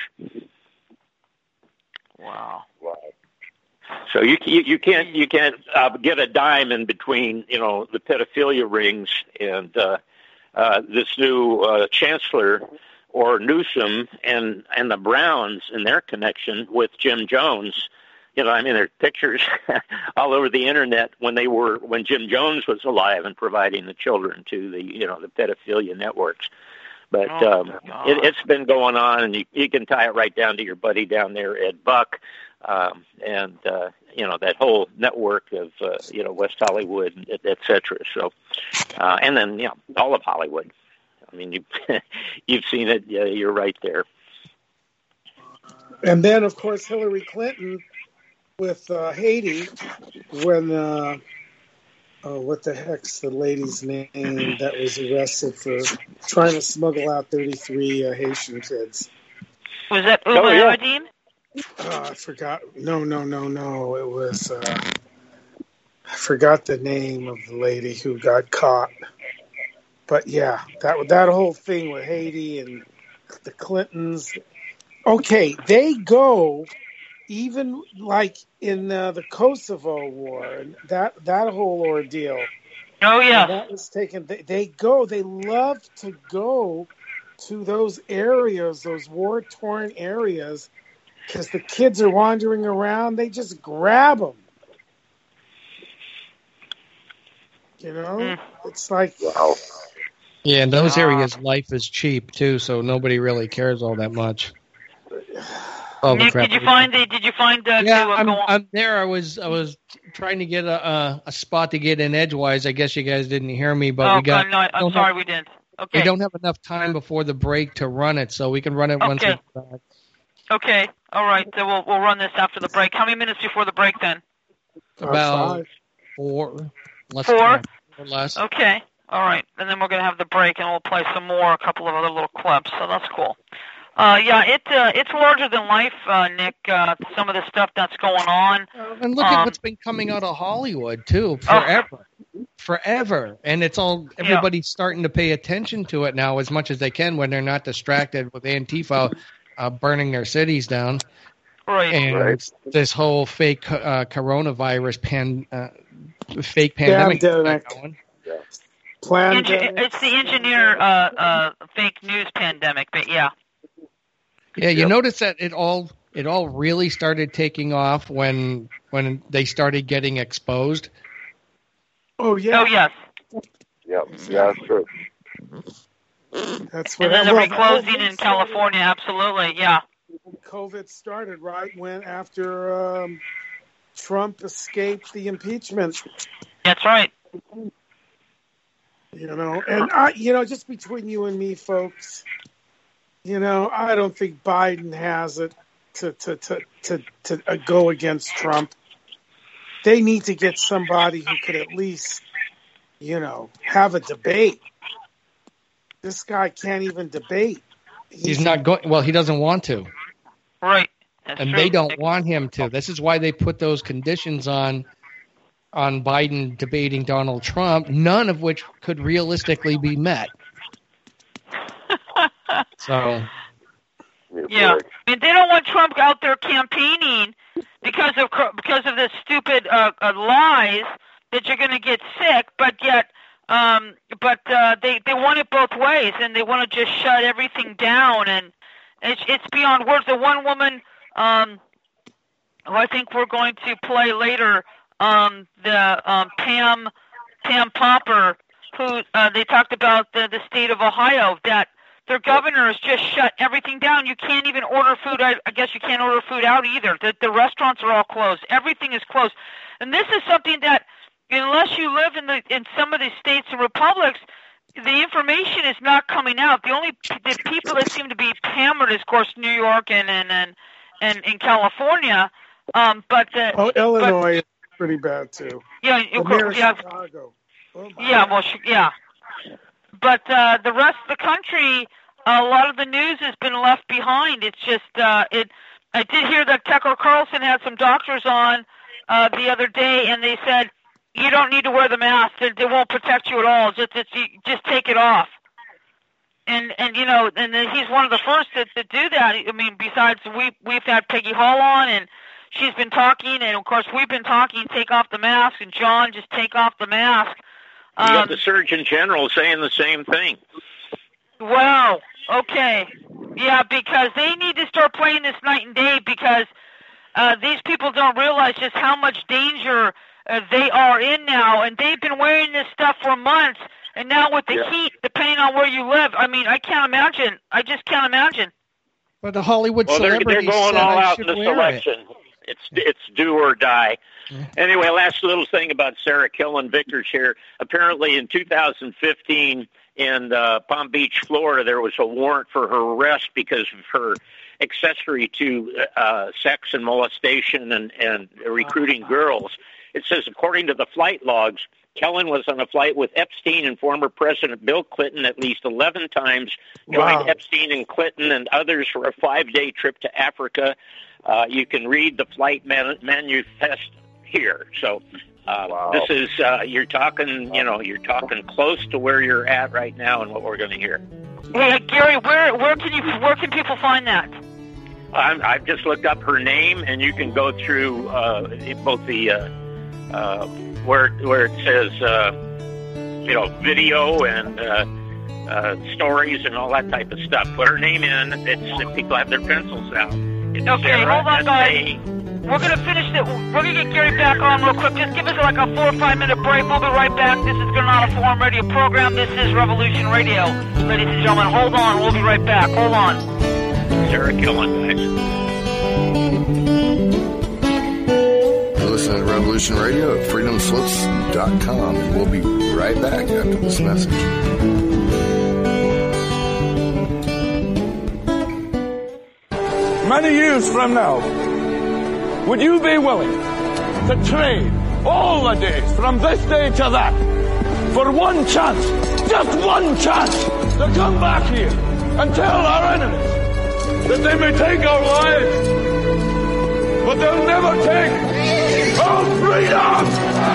Wow! Wow! So you you, you can't you can't uh, get a dime in between, you know, the pedophilia rings and uh, uh, this new uh, chancellor or Newsom and and the Browns and their connection with Jim Jones. You know, I mean, there are pictures all over the internet when they were when Jim Jones was alive and providing the children to the, you know, the pedophilia networks. But oh, um, it, it's been going on, and you, you can tie it right down to your buddy down there, Ed Buck, um, and uh, you know, that whole network of uh, you know, West Hollywood, et, et cetera. So, uh, and then, you know, all of Hollywood. I mean, you you've seen it. Yeah, you're right there. And then, of course, Hillary Clinton with uh, Haiti, when, uh, oh, what the heck's the lady's name that was arrested for trying to smuggle out thirty-three uh, Haitian kids? Was that Uma Oh, yeah. Abedin? Oh, I forgot. No, no, no, no. It was, uh, I forgot the name of the lady who got caught. But yeah, that that whole thing with Haiti and the Clintons. Okay, they go... Even like in uh, the Kosovo War, and that that whole ordeal. Oh yeah, that was taken. They, they go. They love to go to those areas, those war-torn areas, because the kids are wandering around. They just grab them. You know, mm. It's like wow. Yeah, in those areas, life is cheap too, so nobody really cares all that much. Oh, Nick, did you find the? Did you find? Uh, yeah, to, uh, I'm, go on? I'm there. I was I was trying to get a a, a spot to get in edgewise. I guess you guys didn't hear me, but oh, we got. No, I'm sorry, have, we didn't. Okay. We don't have enough time before the break to run it, so we can run it okay. once we're back. Okay. All right. So we'll we'll run this after the break. How many minutes before the break then? About five. four. Less four time, or less. Okay. All right. And then we're gonna have the break, and we'll play some more, a couple of other little clips. So that's cool. Uh, yeah, it uh, it's larger than life, uh, Nick. Uh, some of the stuff that's going on, and look um, at what's been coming out of Hollywood too, forever, oh. forever, and it's all everybody's yeah. starting to pay attention to it now as much as they can when they're not distracted with Antifa uh, burning their cities down, right? And right. this whole fake uh, coronavirus pan, uh, fake pandemic. Pandemic. Going. Yeah. Pandemic. It's the engineer uh, uh, fake news pandemic, but yeah. Yeah, you yep. notice that it all it all really started taking off when when they started getting exposed. Oh yeah. Oh yes. Yep. Yeah, that's true. That's what. And then the well, reclosing in California, absolutely, yeah. COVID started right when after um, Trump escaped the impeachment. That's right. You know, and I, you know, just between you and me, folks. You know, I don't think Biden has it to to to to, to uh, go against Trump. They need to get somebody who could at least, you know, have a debate. This guy can't even debate. He's, He's not going. Well, he doesn't want to. Right. That's and true. They don't want him to. This is why they put those conditions on on Biden debating Donald Trump, none of which could realistically be met. So, yeah, I mean, they don't want Trump out there campaigning because of because of the stupid uh, uh, lies that you're going to get sick. But yet, Um, but uh, they they want it both ways, and they want to just shut everything down, and it's it's beyond words. The one woman, um, who I think we're going to play later, um, the um, Pam Pam Popper, who uh, they talked about the the state of Ohio, that their governor has just shut everything down. You can't even order food. I, I guess you can't order food out either. The the restaurants are all closed. Everything is closed, and this is something that, unless you live in the in some of these states and republics, the information is not coming out. The only the people that seem to be hammered is, of course, New York and and and, and in California. Um, but uh, oh, Illinois but, is pretty bad too. Yeah, the of course, mayor of yeah, Chicago. Oh, yeah, well, yeah. But uh, the rest of the country, a lot of the news has been left behind. It's just uh, it. I did hear that Tucker Carlson had some doctors on uh, the other day, and they said, you don't need to wear the mask. It, it won't protect you at all. Just, it's, you, just take it off. And and you know, and then he's one of the first to, to do that. I mean, besides we we've had Peggy Hall on, and she's been talking, and of course we've been talking. Take off the mask, and John, just take off the mask. You got Um, the Surgeon General saying the same thing. Wow. Okay. Yeah, because they need to start playing this night and day, because uh, these people don't realize just how much danger Uh, they are in now, and they've been wearing this stuff for months, and now with the Yeah. heat, depending on where you live, I mean, I can't imagine. I just can't imagine. But the Hollywood Well, they're, celebrities they're going said all I out should in this wear election. it. It's it's do or die. Anyway, last little thing about Sarah Killen Vickers here. Apparently, in two thousand fifteen, in uh, Palm Beach, Florida, there was a warrant for her arrest because of her accessory to uh, sex and molestation and, and recruiting girls. It says, according to the flight logs, Kellen was on a flight with Epstein and former President Bill Clinton at least eleven times, joined Wow. Epstein and Clinton and others for a five-day trip to Africa. Uh, you can read the flight man- manifest here. So uh, Wow. this is, uh, you're talking, you know, you're talking close to where you're at right now and what we're going to hear. Hey, Gary, where where can you where can people find that? I'm, I've just looked up her name, and you can go through uh, both the uh, uh, where where it says uh, you know video and uh, uh, stories and all that type of stuff. Put her name in. It's if people have their pencils out. It's Okay, Sarah, hold on, S guys. A We're gonna finish it. We're gonna get Gary back on real quick. Just give us like a four or five minute break. We'll be right back. This is Granada Forum Radio program. This is Revolution Radio, ladies and gentlemen. Hold on. We'll be right back. Hold on. Sarah Killen, guys. You're listening to Revolution Radio at freedom slips dot com, and we'll be right back after this message. Many years from now, would you be willing to trade all the days from this day to that for one chance, just one chance, to come back here and tell our enemies that they may take our lives, but they'll never take our freedom?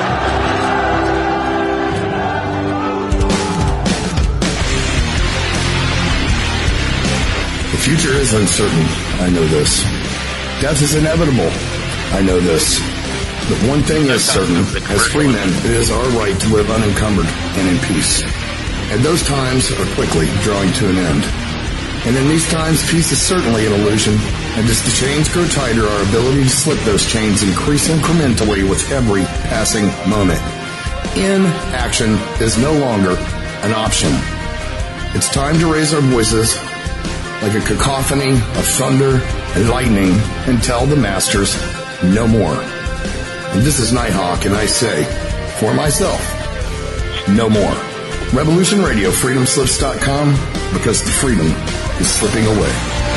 The future is uncertain. I know this. Death is inevitable. I know this. But one thing is certain. As free men, it is our right to live unencumbered and in peace. And those times are quickly drawing to an end. And in these times, peace is certainly an illusion. And as the chains grow tighter, our ability to slip those chains increase incrementally with every passing moment. Inaction is no longer an option. It's time to raise our voices like a cacophony of thunder and lightning and tell the masters no more. And this is Nighthawk, and I say, for myself, no more. Revolution Radio, freedom slips dot com, because the freedom is slipping away.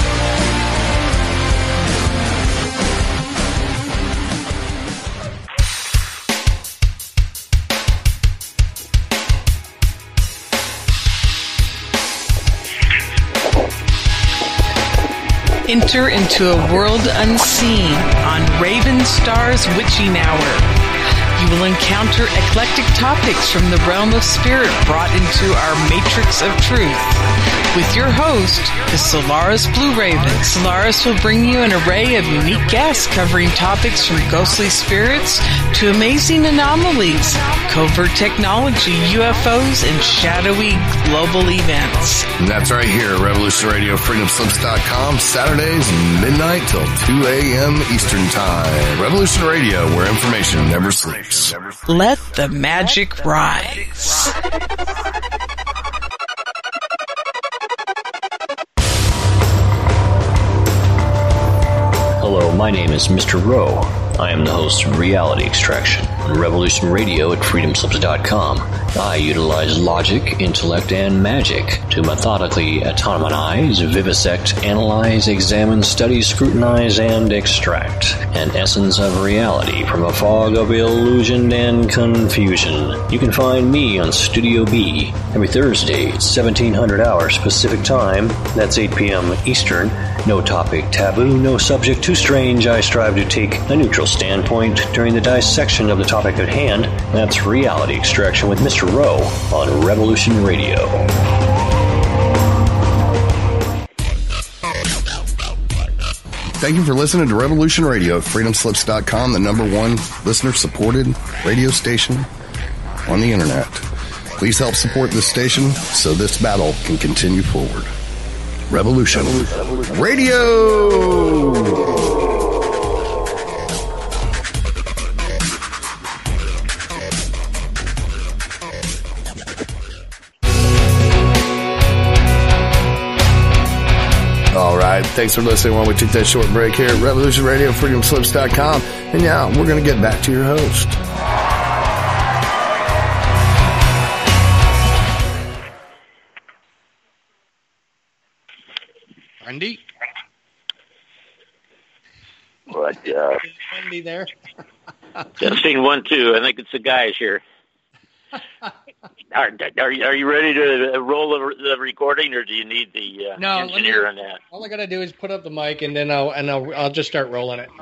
Enter into a world unseen on Raven Star's Witching Hour. You will encounter eclectic topics from the realm of spirit brought into our matrix of truth. with your host, the Solaris Blue Raven. Solaris will bring you an array of unique guests covering topics from ghostly spirits to amazing anomalies, covert technology, U F Os, and shadowy global events. And that's right here at Revolution Radio, freedom slips dot com, Saturdays, midnight till two a.m. Eastern Time. Revolution Radio, where information never sleeps. Let the magic rise. Hello, my name is Mister Rowe. I am the host of Reality Extraction on Revolution Radio at freedom slips dot com. I utilize logic, intellect, and magic to methodically autonomize, vivisect, analyze, examine, study, scrutinize, and extract an essence of reality from a fog of illusion and confusion. You can find me on Studio B every Thursday at seventeen hundred hours Pacific Time. That's eight p.m. Eastern. No topic taboo, no subject too strange. I strive to take a neutral standpoint during the dissection of the topic at hand. That's Reality Extraction with Mister Rowe on Revolution Radio. Thank you for listening to Revolution Radio at freedom slips dot com, the number one listener-supported radio station on the internet. Please help support this station so this battle can continue forward. Revolution, Revolution. Radio! All right, thanks for listening while we took that short break here at Revolution Radio, freedom slips dot com. And now we're going to get back to your host. Randy? What, uh... Randy there? Testing one, two. I think it's the guys here. Are, are, you, are you ready to roll the, the recording, or do you need the uh, no, engineer me, on that? All I got to do is put up the mic, and then I'll and I'll, I'll just start rolling it.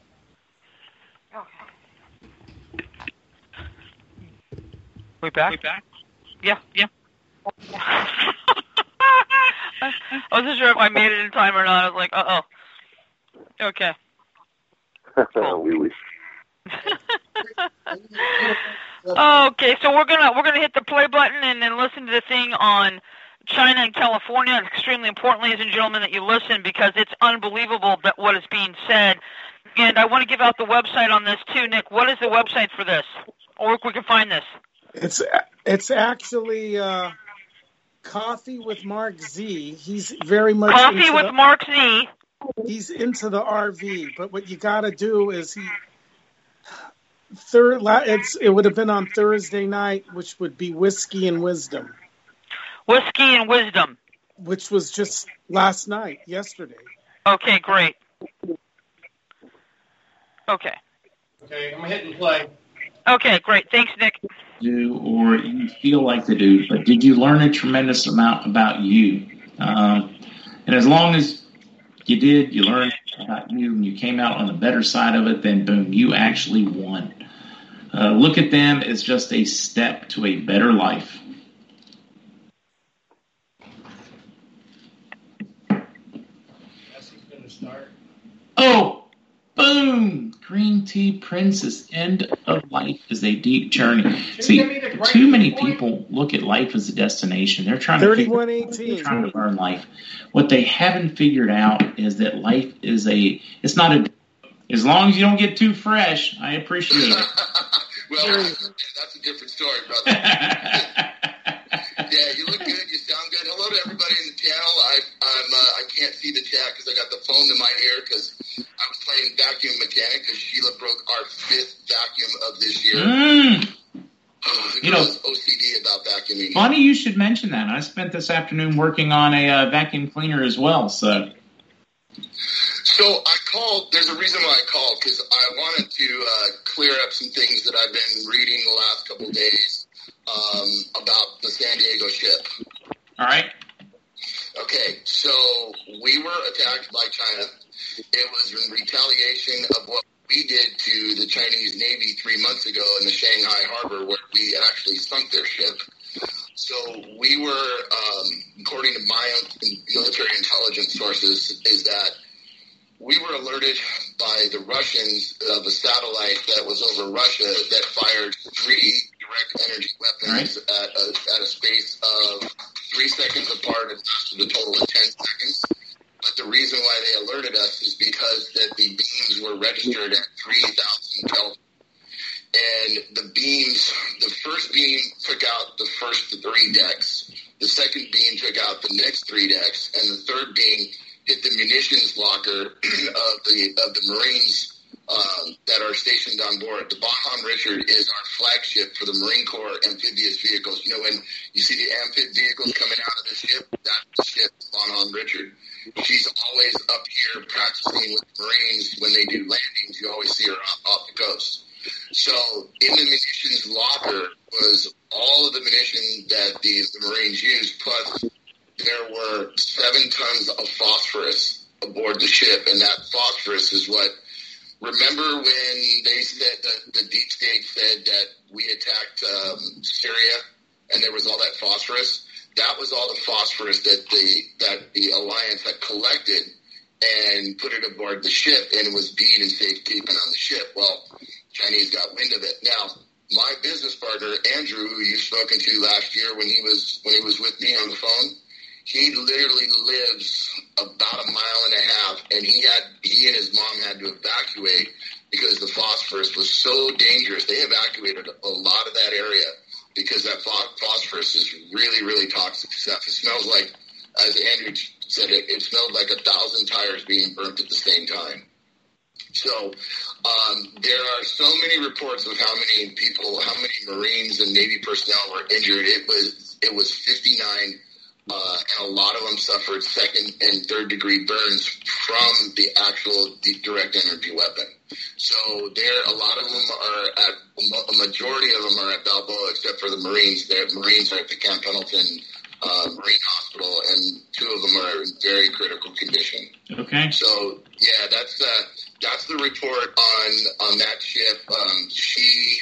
We back? We back? Yeah, yeah. I wasn't sure if I made it in time or not. I was like, uh oh. Okay. Cool. we wish. Okay, so we're gonna we're gonna hit the play button and then listen to the thing on China and California. It's extremely important, ladies and gentlemen, that you listen because it's unbelievable that what is being said. And I want to give out the website on this too, Nick. What is the website for this, or where we can find this? It's it's actually uh, Coffee with Mark Z. He's very much Coffee with the, Mark Z. He's into the R V, but what you got to do is he. Third, it's it would have been on Thursday night, which would be Whiskey and Wisdom. Whiskey and Wisdom, which was just last night, yesterday. Okay, great. Okay. Okay, I'm hitting play. Okay, great. Thanks, Nick. Do or you feel like to do, but did you learn a tremendous amount about you? Um, and as long as you did, you learned about you, and you came out on the better side of it, then boom, you actually won. Uh, look at them as just a step to a better life. Oh, boom! Green Tea Princess. End of life is a deep journey. See, too many people look at life as a destination. They're trying to figure, they're trying to learn life. What they haven't figured out is that life is a. It's not a. As long as you don't get too fresh, I appreciate it. Well, that's a different story, brother. Yeah, you look good. You sound good. Hello to everybody in the channel. I I'm uh, I can't see the chat because I got the phone to my ear because I was playing Vacuum Mechanic because Sheila broke our fifth vacuum of this year. Mm. Oh, the you know, O C D about vacuuming. Funny you should mention that. I spent this afternoon working on a uh, vacuum cleaner as well. So. So I called, there's a reason why I called, because I wanted to uh, clear up some things that I've been reading the last couple of days um, about the San Diego ship. All right. Okay, so we were attacked by China. It was in retaliation of what we did to the Chinese Navy three months ago in the Shanghai harbor, where we actually sunk their ship. So we were um, according to my own military intelligence sources, is that we were alerted by the Russians of a satellite that was over Russia that fired three direct energy weapons right. at, a, at a space of three seconds apart and lasted a total of ten seconds. But the reason why they alerted us is because that the beams were registered at three thousand Kelvin. And the beams, the first beam took out the first three decks. The second beam took out the next three decks. And the third beam hit the munitions locker of the of the Marines um, that are stationed on board. The Bonhomme Richard is our flagship for the Marine Corps amphibious vehicles. You know, when you see the amphib vehicles coming out of the ship, that's the ship, Bonhomme Richard. She's always up here practicing with the Marines. When they do landings, you always see her off, off the coast. So in the munitions locker was all of the munition that the, the Marines used, plus there were seven tons of phosphorus aboard the ship, and that phosphorus is what, remember when they said, that the deep state said that we attacked um, Syria and there was all that phosphorus? That was all the phosphorus that the, that the alliance had collected and put it aboard the ship, and it was being in safekeeping on the ship. Well, Chinese got wind of it. Now, my business partner, Andrew, who you've spoken to last year when he was when he was with me on the phone, he literally lives about a mile and a half, and he had he and his mom had to evacuate because the phosphorus was so dangerous. They evacuated a lot of that area because that phosphorus is really, really toxic stuff. It smells like, as Andrew said, it, it smelled like a thousand tires being burnt at the same time. So um, there are so many reports of how many people, how many Marines and Navy personnel were injured. It was it was fifty-nine, uh, and a lot of them suffered second and third degree burns from the actual direct energy weapon. So there, a lot of them are at, a majority of them are at Balboa, except for the Marines. The Marines are at the Camp Pendleton uh, Marine Hospital, and two of them are in very critical condition. Okay. So yeah, that's uh, that's the report on on that ship. Um, she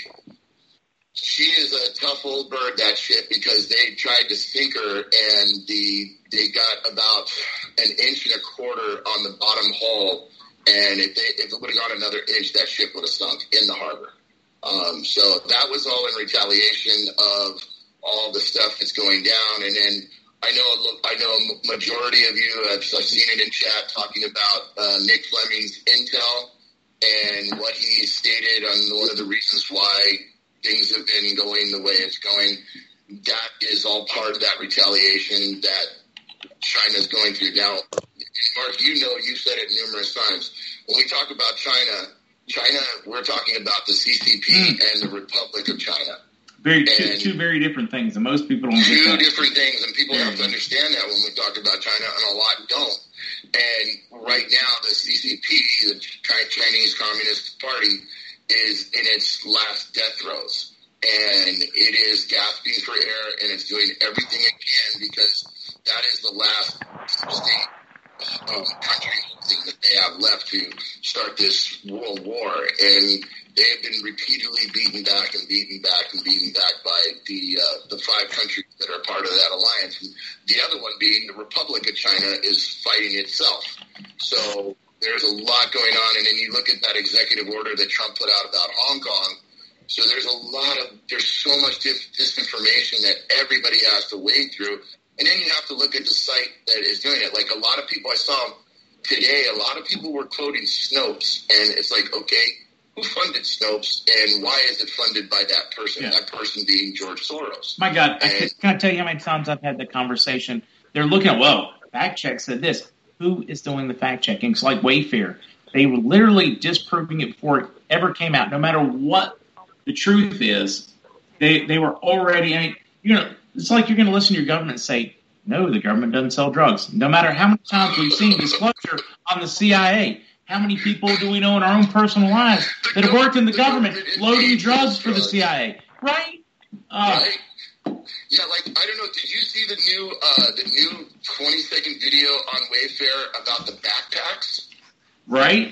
she is a tough old bird, that ship, because they tried to sink her, and the they got about an inch and a quarter on the bottom hull. And if, they, if it would have gone another inch, that ship would have sunk in the harbor. Um, so that was all in retaliation of all the stuff that's going down. And then I know I know a majority of you, I've, I've seen it in chat, talking about uh, Nick Fleming's intel and what he stated on one of the reasons why things have been going the way it's going. That is all part of that retaliation that China's going through now. Mark, you know, you said it numerous times. When we talk about China, China, we're talking about the C C P mm. and the Republic of China. Very two, two very different things, and most people don't two get that. different things, and people have to understand that when we talk about China, and a lot don't. And right now, the C C P, the Chinese Communist Party, is in its last death throes, and it is gasping for air, and it's doing everything it can because that is the last state Um, country that they have left to start this world war, and they have been repeatedly beaten back and beaten back and beaten back by the uh, the five countries that are part of that alliance. And the other one being the Republic of China is fighting itself. So there's a lot going on, and then you look at that executive order that Trump put out about Hong Kong. So there's a lot of there's so much dis- disinformation that everybody has to wade through. And then you have to look at the site that is doing it. Like a lot of people I saw today, a lot of people were quoting Snopes. And it's like, okay, who funded Snopes and why is it funded by that person? Yeah. That person being George Soros. My God, and, I can't tell you how many times I've had the conversation. They're looking at, well, fact check said this. Who is doing the fact checking? It's like Wayfair. They were literally disproving it before it ever came out. No matter what the truth is, they, they were already, I mean, you know, it's like you're going to listen to your government and say, no, the government doesn't sell drugs. No matter how many times we've seen disclosure on the C I A, how many people do we know in our own personal lives that have worked in the government loading drugs for the C I A? Right? Uh, right. Yeah, like, I don't know, did you see the new uh, the new twenty second video on Wayfair about the backpacks? Right.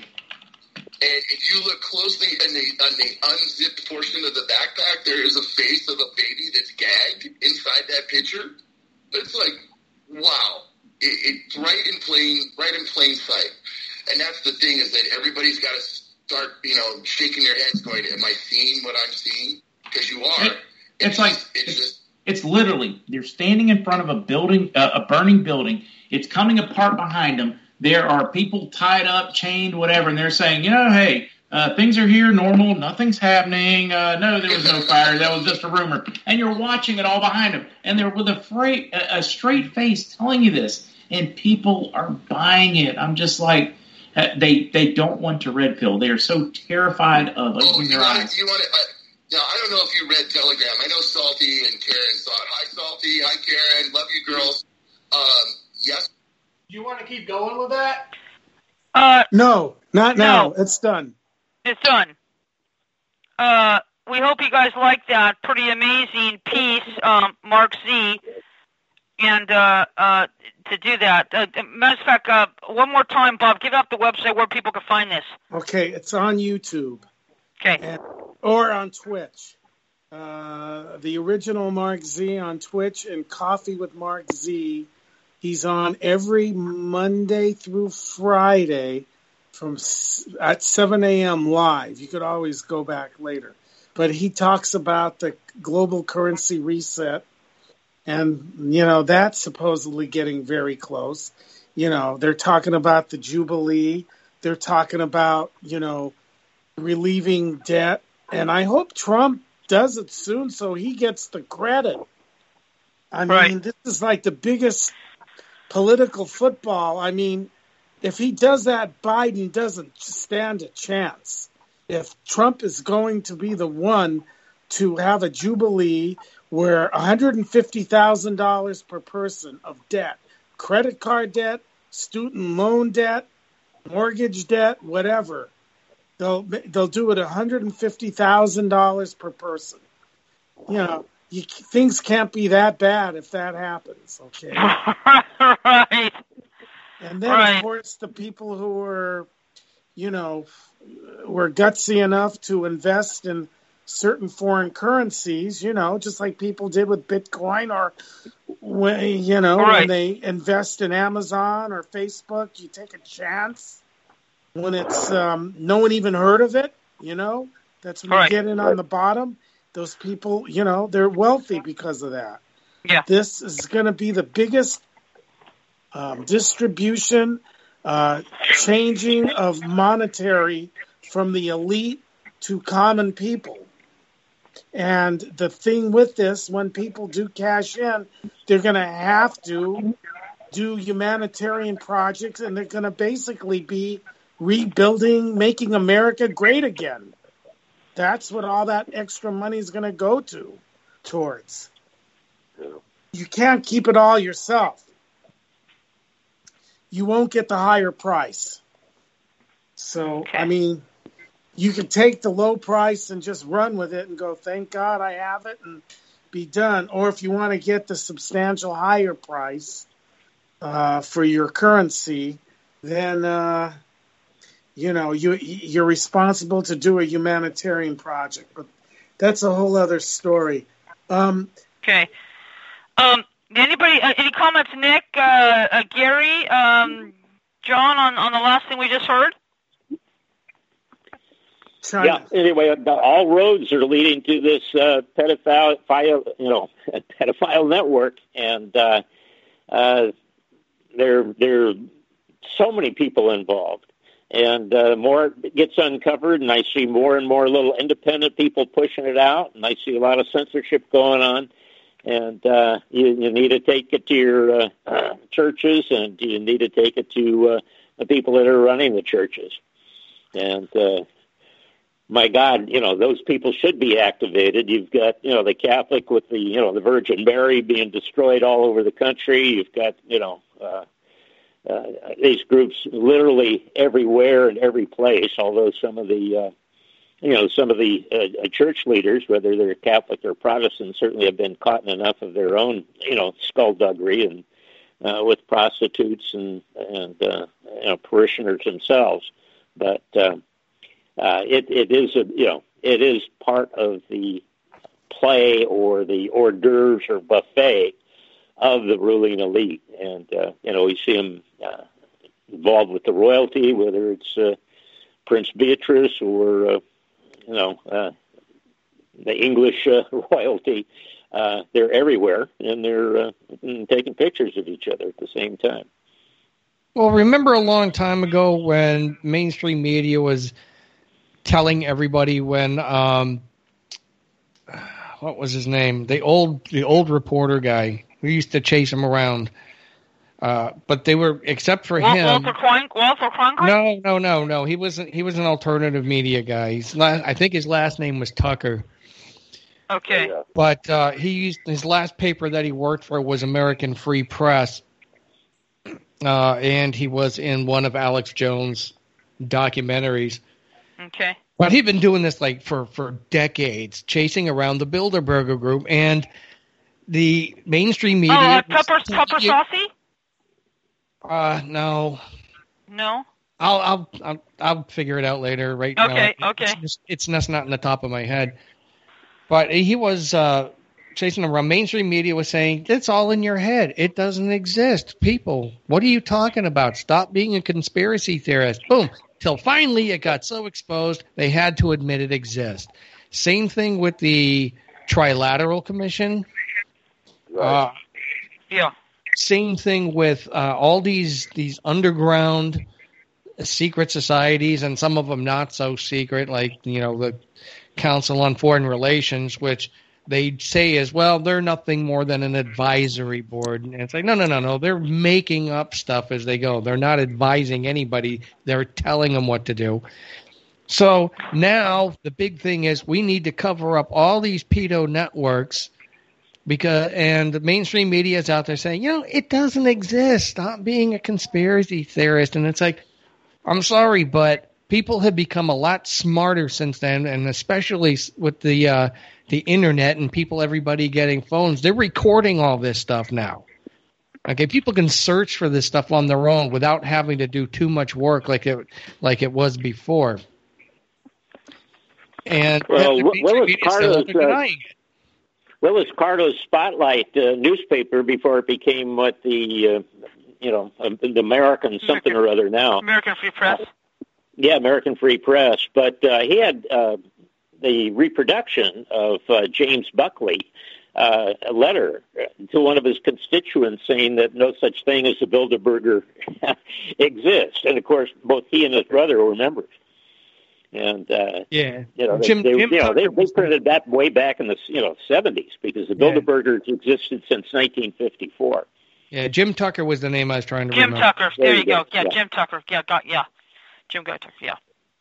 And if you look closely in the, on the unzipped portion of the backpack, there is a face of a baby that's gagged inside that picture. It's like, wow, it, it's right in plain, right in plain sight. And that's the thing, is that everybody's got to start, you know, shaking their heads, going, "Am I seeing what I'm seeing?" Because you are. It, it's, it's like just, it's, it's, just it's literally they're standing in front of a building, uh, a burning building. It's coming apart behind them. There are people tied up, chained, whatever, and they're saying, you know, hey, uh, things are here, normal, nothing's happening. Uh, no, there was no fire. That was just a rumor. And you're watching it all behind them, and they're with a, fra- a straight face telling you this, and people are buying it. I'm just like, uh, they they don't want to red pill. They are so terrified of opening oh, you their want eyes. It, you want it, uh, now, I don't know if you read Telegram. I know Salty and Karen saw it. Hi, Salty. Hi, Karen. Love you, girls. Um, yes. Do you want to keep going with that? Uh, No, not no. now. It's done. It's done. Uh, we hope you guys like that pretty amazing piece, um, Mark Z. And uh, uh, to do that, uh, matter of fact, uh, one more time, Bob, give out the website where people can find this. Okay, it's on YouTube. Okay. And, or on Twitch. Uh, the original Mark Z on Twitch and Coffee with Mark Z. He's on every Monday through Friday from at seven a.m. live. You could always go back later. But he talks about the global currency reset. And, you know, that's supposedly getting very close. You know, they're talking about the Jubilee. They're talking about, you know, relieving debt. And I hope Trump does it soon so he gets the credit. I mean, right. This is like the biggest political football. I mean, if he does that, Biden doesn't stand a chance. If Trump is going to be the one to have a Jubilee where one hundred fifty thousand dollars per person of debt, credit card debt, student loan debt, mortgage debt, whatever, they'll they'll do it one hundred fifty thousand dollars per person. You know, you, things can't be that bad if that happens, okay? Right. And then, right. of course, the people who are, you know, were gutsy enough to invest in certain foreign currencies, you know, just like people did with Bitcoin, or when, you know, right. when they invest in Amazon or Facebook, you take a chance when it's um, no one even heard of it, you know, that's when right. you get in on the bottom. Those people, you know, they're wealthy because of that. Yeah. This is going to be the biggest um, distribution, uh, changing of monetary from the elite to common people. And the thing with this, when people do cash in, they're going to have to do humanitarian projects, and they're going to basically be rebuilding, making America great again. That's what all that extra money is going to go to, towards. You can't keep it all yourself. You won't get the higher price. So, okay. I mean, you can take the low price and just run with it and go, thank God I have it, and be done. Or if you want to get the substantial higher price uh, for your currency, then, uh, you know, you, you're responsible to do a humanitarian project. But that's a whole other story. Um, okay. Um, anybody, uh, any comments, Nick, uh, uh, Gary, um, John, on, on the last thing we just heard? China. Yeah. Anyway, all roads are leading to this uh, pedophile, you know, pedophile network, and uh, uh, there there are so many people involved. And uh, more gets uncovered, and I see more and more little independent people pushing it out, and I see a lot of censorship going on. And uh, you, you need to take it to your uh, uh, churches, and you need to take it to uh, the people that are running the churches. And uh, my God, you know, those people should be activated. You've got, you know, the Catholic with the, you know, the Virgin Mary being destroyed all over the country. You've got, you know, uh, uh, these groups literally everywhere and every place, although some of the, uh, you know, some of the uh, church leaders, whether they're Catholic or Protestant, certainly have been caught in enough of their own, you know, skullduggery and uh, with prostitutes and, and uh, you know, parishioners themselves. But uh, uh, it, it is, a, you know, it is part of the play or the hors d'oeuvres or buffet of the ruling elite. And, uh, you know, we see them uh, involved with the royalty, whether it's uh, Prince Beatrice or, uh, you know, uh, the English uh, royalty. Uh, they're everywhere, and they're uh, taking pictures of each other at the same time. Well, remember a long time ago when mainstream media was telling everybody when, um, what was his name? The old, the old reporter guy. We used to chase him around. Uh, but they were, except for Wal- him. Walter Cronkite? Walter Cronkite? No, no, no, no. He wasn't, he was an alternative media guy. He's la- I think his last name was Tucker. Okay. But uh, he used, his last paper that he worked for was American Free Press. Uh, and he was in one of Alex Jones' documentaries. Okay. But he'd been doing this like for, for decades, chasing around the Bilderberger Group and the mainstream media. Oh, uh, Tupper, Tupper Saucy? Uh, no. No? I'll, I'll I'll I'll figure it out later. Right Okay, now, okay. It's, just, it's just not in the top of my head. But he was uh, chasing around. Mainstream media was saying it's all in your head. It doesn't exist. People, what are you talking about? Stop being a conspiracy theorist. Boom. Till finally it got so exposed they had to admit it exists. Same thing with the Trilateral Commission. Uh, yeah. Same thing with uh, all these these underground secret societies, and some of them not so secret, like, you know, the Council on Foreign Relations, which they say is, well, they're nothing more than an advisory board. And it's like, no, no, no, no. They're making up stuff as they go. They're not advising anybody. They're telling them what to do. So now the big thing is we need to cover up all these pedo networks, because, and the mainstream media is out there saying, you know, it doesn't exist. Stop being a conspiracy theorist. And it's like, I'm sorry, but people have become a lot smarter since then, and especially with the uh, the internet and people, everybody getting phones, they're recording all this stuff now. Okay, people can search for this stuff on their own without having to do too much work like it like it was before. And well, the Willis Carlos, Cardo's, uh, Willis Cardo's Spotlight uh, newspaper, before it became what the uh, you know uh, the American something American, or other now. American Free Press. Uh, Yeah, American Free Press. But uh, he had uh, the reproduction of uh, James Buckley, uh, a letter to one of his constituents saying that no such thing as a Bilderberger exists. And, of course, both he and his brother were members. And, uh, yeah, you know, Jim, they, Jim you know, they, they printed that way back in the you know seventies, because the yeah. Bilderbergers existed since nineteen fifty-four. Yeah, Jim Tucker was the name I was trying to Jim remember. Tucker. There, there you go. go. Yeah, yeah, Jim Tucker. Yeah, got yeah. Jim Tucker. Yeah.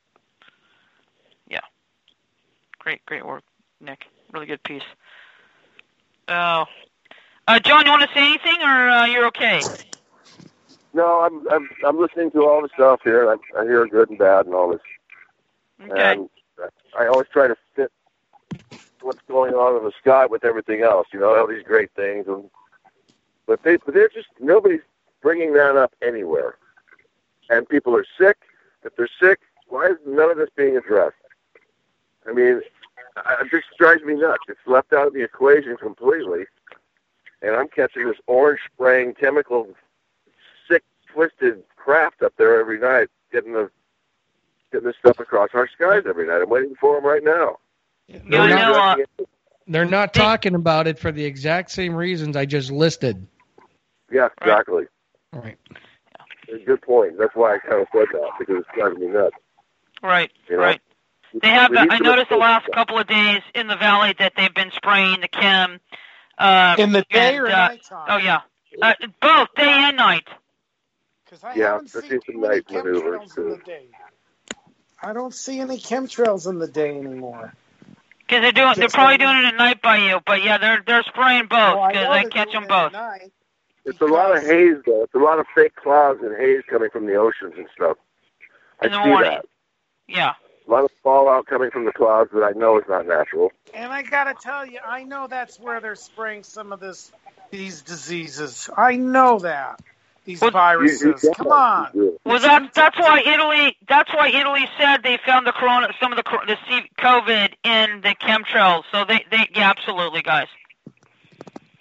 Yeah. Great, great work, Nick. Really good piece. Oh, uh, John, you want to say anything, or uh, you're okay? No, I'm I'm I'm listening to all the stuff here. I, I hear good and bad and all this. Okay. And I always try to fit what's going on in the sky with everything else. You know, all these great things, and but they but they're just nobody's bringing that up anywhere. And people are sick. If they're sick, why is none of this being addressed? I mean, it just drives me nuts. It's left out of the equation completely, and I'm catching this orange spraying chemical, sick, twisted craft up there every night, getting the getting this stuff across our skies every night. I'm waiting for them right now. They're, I not, know, uh, they're not talking about it for the exact same reasons I just listed. Yeah, exactly. All right. Good point. That's why I kind of said that, because it's driving me nuts. Right, you know? right. They have. We Uh, need I to noticed the look last at couple of days in the valley that they've been spraying the chem. Uh, In the day and, or uh, nighttime? Oh yeah, uh, both day and night. I Yeah, haven't there seen seems too some many night maneuvers, chemtrails in the day. I don't see any chemtrails in the day anymore. Because they're doing. They're Just probably like- doing it at night by you. But yeah, they're they're spraying both Oh, I because know I they're catch doing them it at both. night. It's a lot of haze, though. It's a lot of fake clouds and haze coming from the oceans and stuff. I In the see morning. that. Yeah. A lot of fallout coming from the clouds that I know is not natural. And I gotta tell you, I know that's where they're spraying some of this, these diseases. I know that these viruses. You- you Come on. do. Well, that that's why Italy. That's why Italy said they found the corona, some of the cor- the C- COVID in the chemtrails. So they they yeah, absolutely, guys.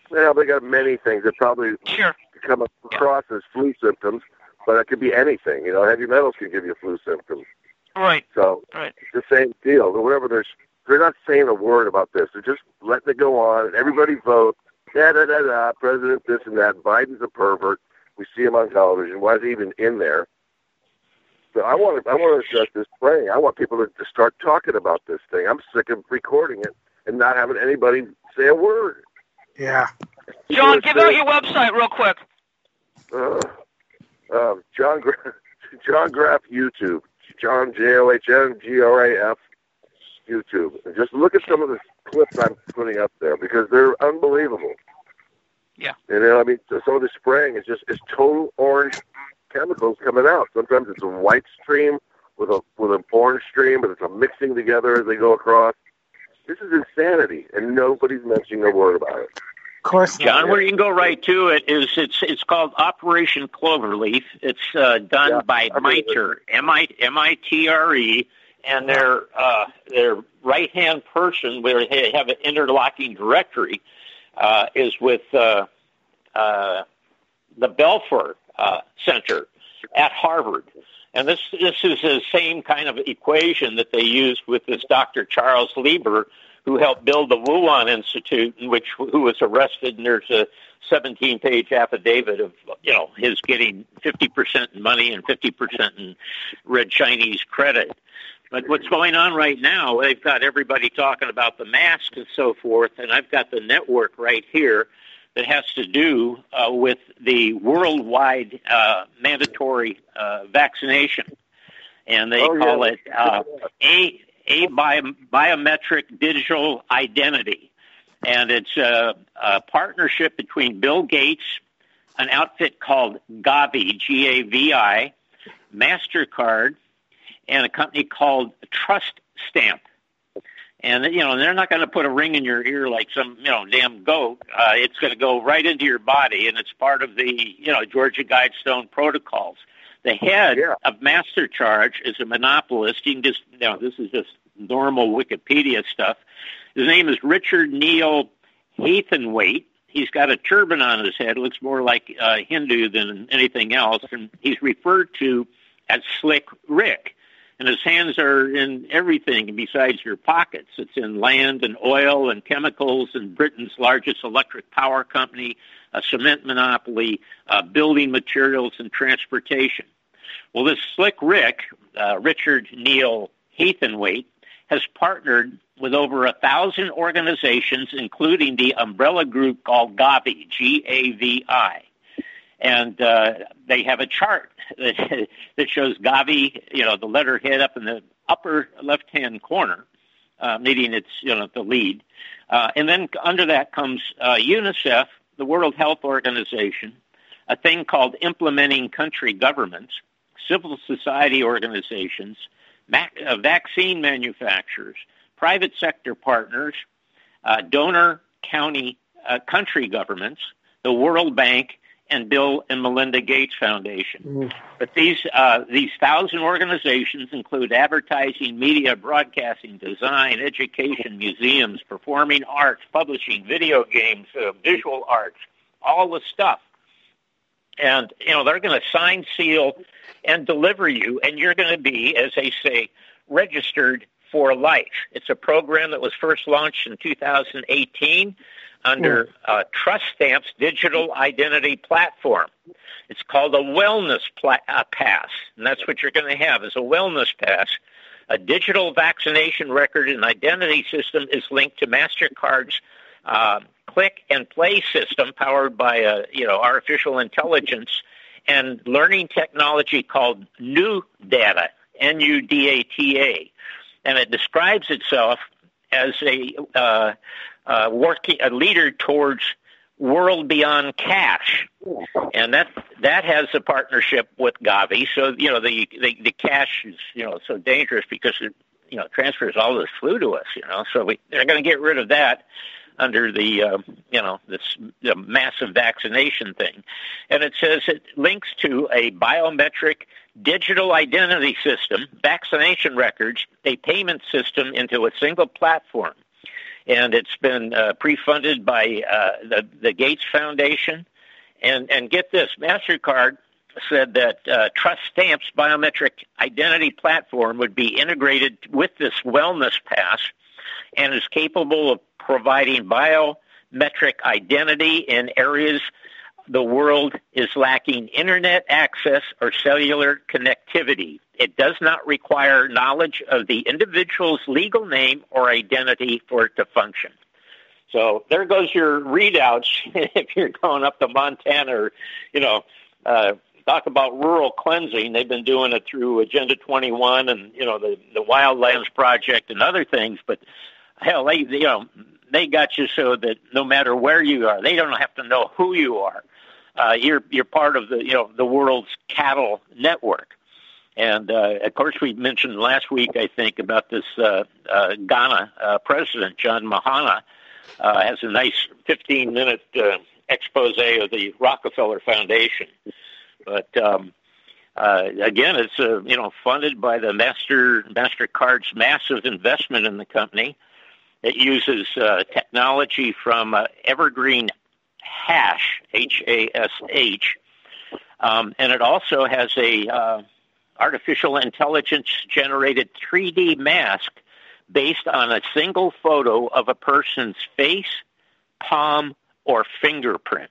Well, they got many things that probably sure. come across as flu symptoms, but it could be anything. You know, heavy metals can give you flu symptoms. Right. So right. it's the same deal. Whatever they're, they're not saying a word about this. They're just letting it go on, and everybody vote. Da da da da. President this and that. Biden's a pervert. We see him on television. Why is he even in there? So I want to, I want to start this praying. I want people to, to start talking about this thing. I'm sick of recording it and not having anybody say a word. Yeah. John, give out your website real quick. Uh, uh, John Gra- John Graff YouTube. John J O H N G R A F YouTube. And just look at some of the clips I'm putting up there because they're unbelievable. Yeah. You know, I mean, some of the spraying is just it's total orange chemicals coming out. Sometimes it's a white stream with a with an orange stream, but it's a mixing together as they go across. This is insanity, and nobody's mentioning a word about it. Of course, John, where you can go right to it is it's it's called Operation Cloverleaf. It's uh, done yeah, by MITRE, M I M I T R E, and their uh, their right hand person, where they have an interlocking directory, uh, is with uh, uh, the Belfer uh, Center at Harvard. And this this is the same kind of equation that they used with this Doctor Charles Lieber, who helped build the Wuhan Institute, in which who was arrested. And there's a seventeen-page affidavit of you know his getting fifty percent in money and fifty percent in red Chinese credit. But what's going on right now? They've got everybody talking about the mask and so forth, and I've got the network right here that has to do uh, with the worldwide uh, mandatory uh, vaccination. And they oh, call yeah. it uh, a, a bio, biometric digital identity. And it's a, a partnership between Bill Gates, an outfit called Gavi, G A V I, MasterCard, and a company called Trust Stamp. And, you know, they're not going to put a ring in your ear like some, you know, damn goat. Uh, it's going to go right into your body, and it's part of the, you know, Georgia Guidestone protocols. The head yeah. of MasterCharge is a monopolist. You can just, you know, this is just normal Wikipedia stuff. His name is Richard Neil Hathaway. He's got a turban on his head. It looks more like uh, Hindu than anything else, and he's referred to as Slick Rick. And his hands are in everything besides your pockets. It's in land and oil and chemicals and Britain's largest electric power company, a cement monopoly, uh, building materials and transportation. Well, this Slick Rick, uh, Richard Neil Hathaway, has partnered with over a thousand organizations, including the umbrella group called Gavi, G A V I. And uh, they have a chart that, that shows Gavi, you know, the letterhead up in the upper left-hand corner, uh, meaning it's, you know, the lead. Uh, and then under that comes uh, UNICEF, the World Health Organization, a thing called Implementing Country Governments, civil society organizations, mac- uh, vaccine manufacturers, private sector partners, uh, donor county uh, country governments, the World Bank, and Bill and Melinda Gates Foundation. Mm. But these uh, these thousand organizations include advertising, media, broadcasting, design, education, museums, performing arts, publishing, video games, uh, visual arts, all the stuff. And, you know, they're going to sign, seal, and deliver you, and you're going to be, as they say, registered for life. It's a program that was first launched in two thousand eighteen under uh, Trust Stamp's digital identity platform. It's called a wellness pla- uh, pass, and that's what you're going to have is a wellness pass. A digital vaccination record and identity system is linked to MasterCard's uh, click and play system powered by a, you know, artificial intelligence and learning technology called NuData, N U D A T A. And it describes itself as a uh, uh, working a leader towards world beyond cash, and that that has a partnership with Gavi. So you know the, the the cash is you know so dangerous because it you know transfers all this flu to us. You know, so we, they're going to get rid of that under the uh, you know this the massive vaccination thing, and it says it links to a biometric digital identity system, vaccination records, a payment system into a single platform. and it's been uh, pre-funded by uh, the, the Gates Foundation. And, and get this, MasterCard said that uh, Trust Stamp's biometric identity platform would be integrated with this wellness pass and is capable of providing biometric identity in areas the world is lacking internet access or cellular connectivity. It does not require knowledge of the individual's legal name or identity for it to function. So there goes your readouts if you're going up to Montana or, you know, uh, talk about rural cleansing. They've been doing it through Agenda twenty-one and, you know, the, the Wildlands Project and other things. But, hell, they, you know, they got you so that no matter where you are, they don't have to know who you are. Uh, you're you're part of the, you know, the world's cattle network. And, uh, of course, we mentioned last week, I think, about this uh, uh, Ghana uh, president, John Mahama, uh, has a nice fifteen-minute uh, expose of the Rockefeller Foundation. But, um, uh, again, it's, uh, you know, funded by the Master MasterCard's massive investment in the company. It uses uh, technology from uh, Evergreen Hash, H A S H, um, and it also has a uh, artificial intelligence-generated three D mask based on a single photo of a person's face, palm, or fingerprint.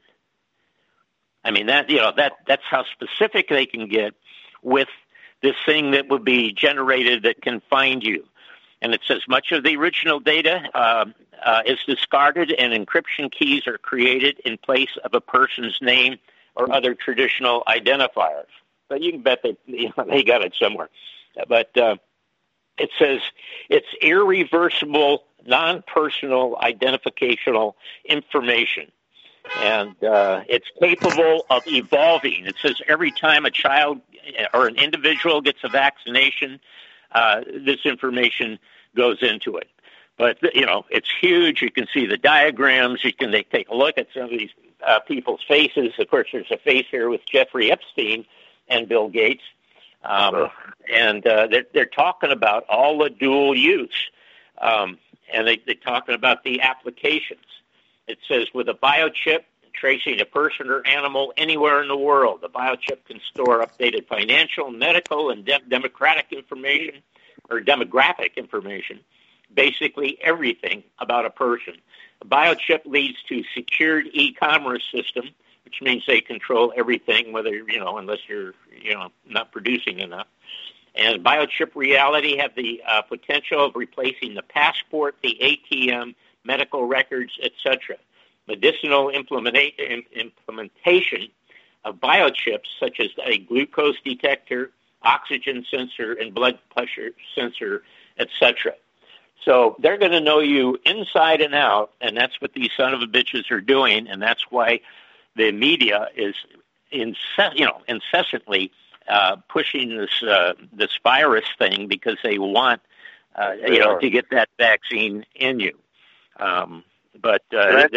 I mean, that you know that that's how specific they can get with this thing that would be generated that can find you. And it says much of the original data uh, uh, is discarded and encryption keys are created in place of a person's name or other traditional identifiers. But you can bet they, you know, they got it somewhere. But uh, it says it's irreversible, non-personal identificational information. And uh, it's capable of evolving. It says every time a child or an individual gets a vaccination, uh, this information goes into it. But, you know, it's huge. You can see the diagrams. You can they take a look at some of these uh, people's faces. Of course, there's a face here with Jeffrey Epstein and Bill Gates. Um, and uh, they're, they're talking about all the dual use. Um, and they, they're talking about the applications. It says with a biochip tracing a person or animal anywhere in the world, the biochip can store updated financial, medical, and de- democratic information or demographic information, basically everything about a person. A biochip leads to secured e-commerce system, which means they control everything, whether, you know, unless you're, you know, not producing enough. And biochip reality have the uh, potential of replacing the passport, the A T M, medical records, et cetera. Medicinal implementa- implementation of biochips, such as a glucose detector, oxygen sensor, and blood pressure sensor, et cetera. So they're going to know you inside and out, and that's what these son of a bitches are doing, and that's why the media is, ince- you know, incessantly uh, pushing this uh, this virus thing because they want, uh, you know, to get that vaccine in you. Um, but uh,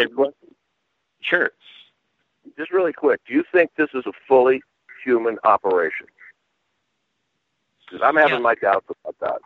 sure. Just really quick, do you think this is a fully human operation? Because I'm having yeah. my doubts about that.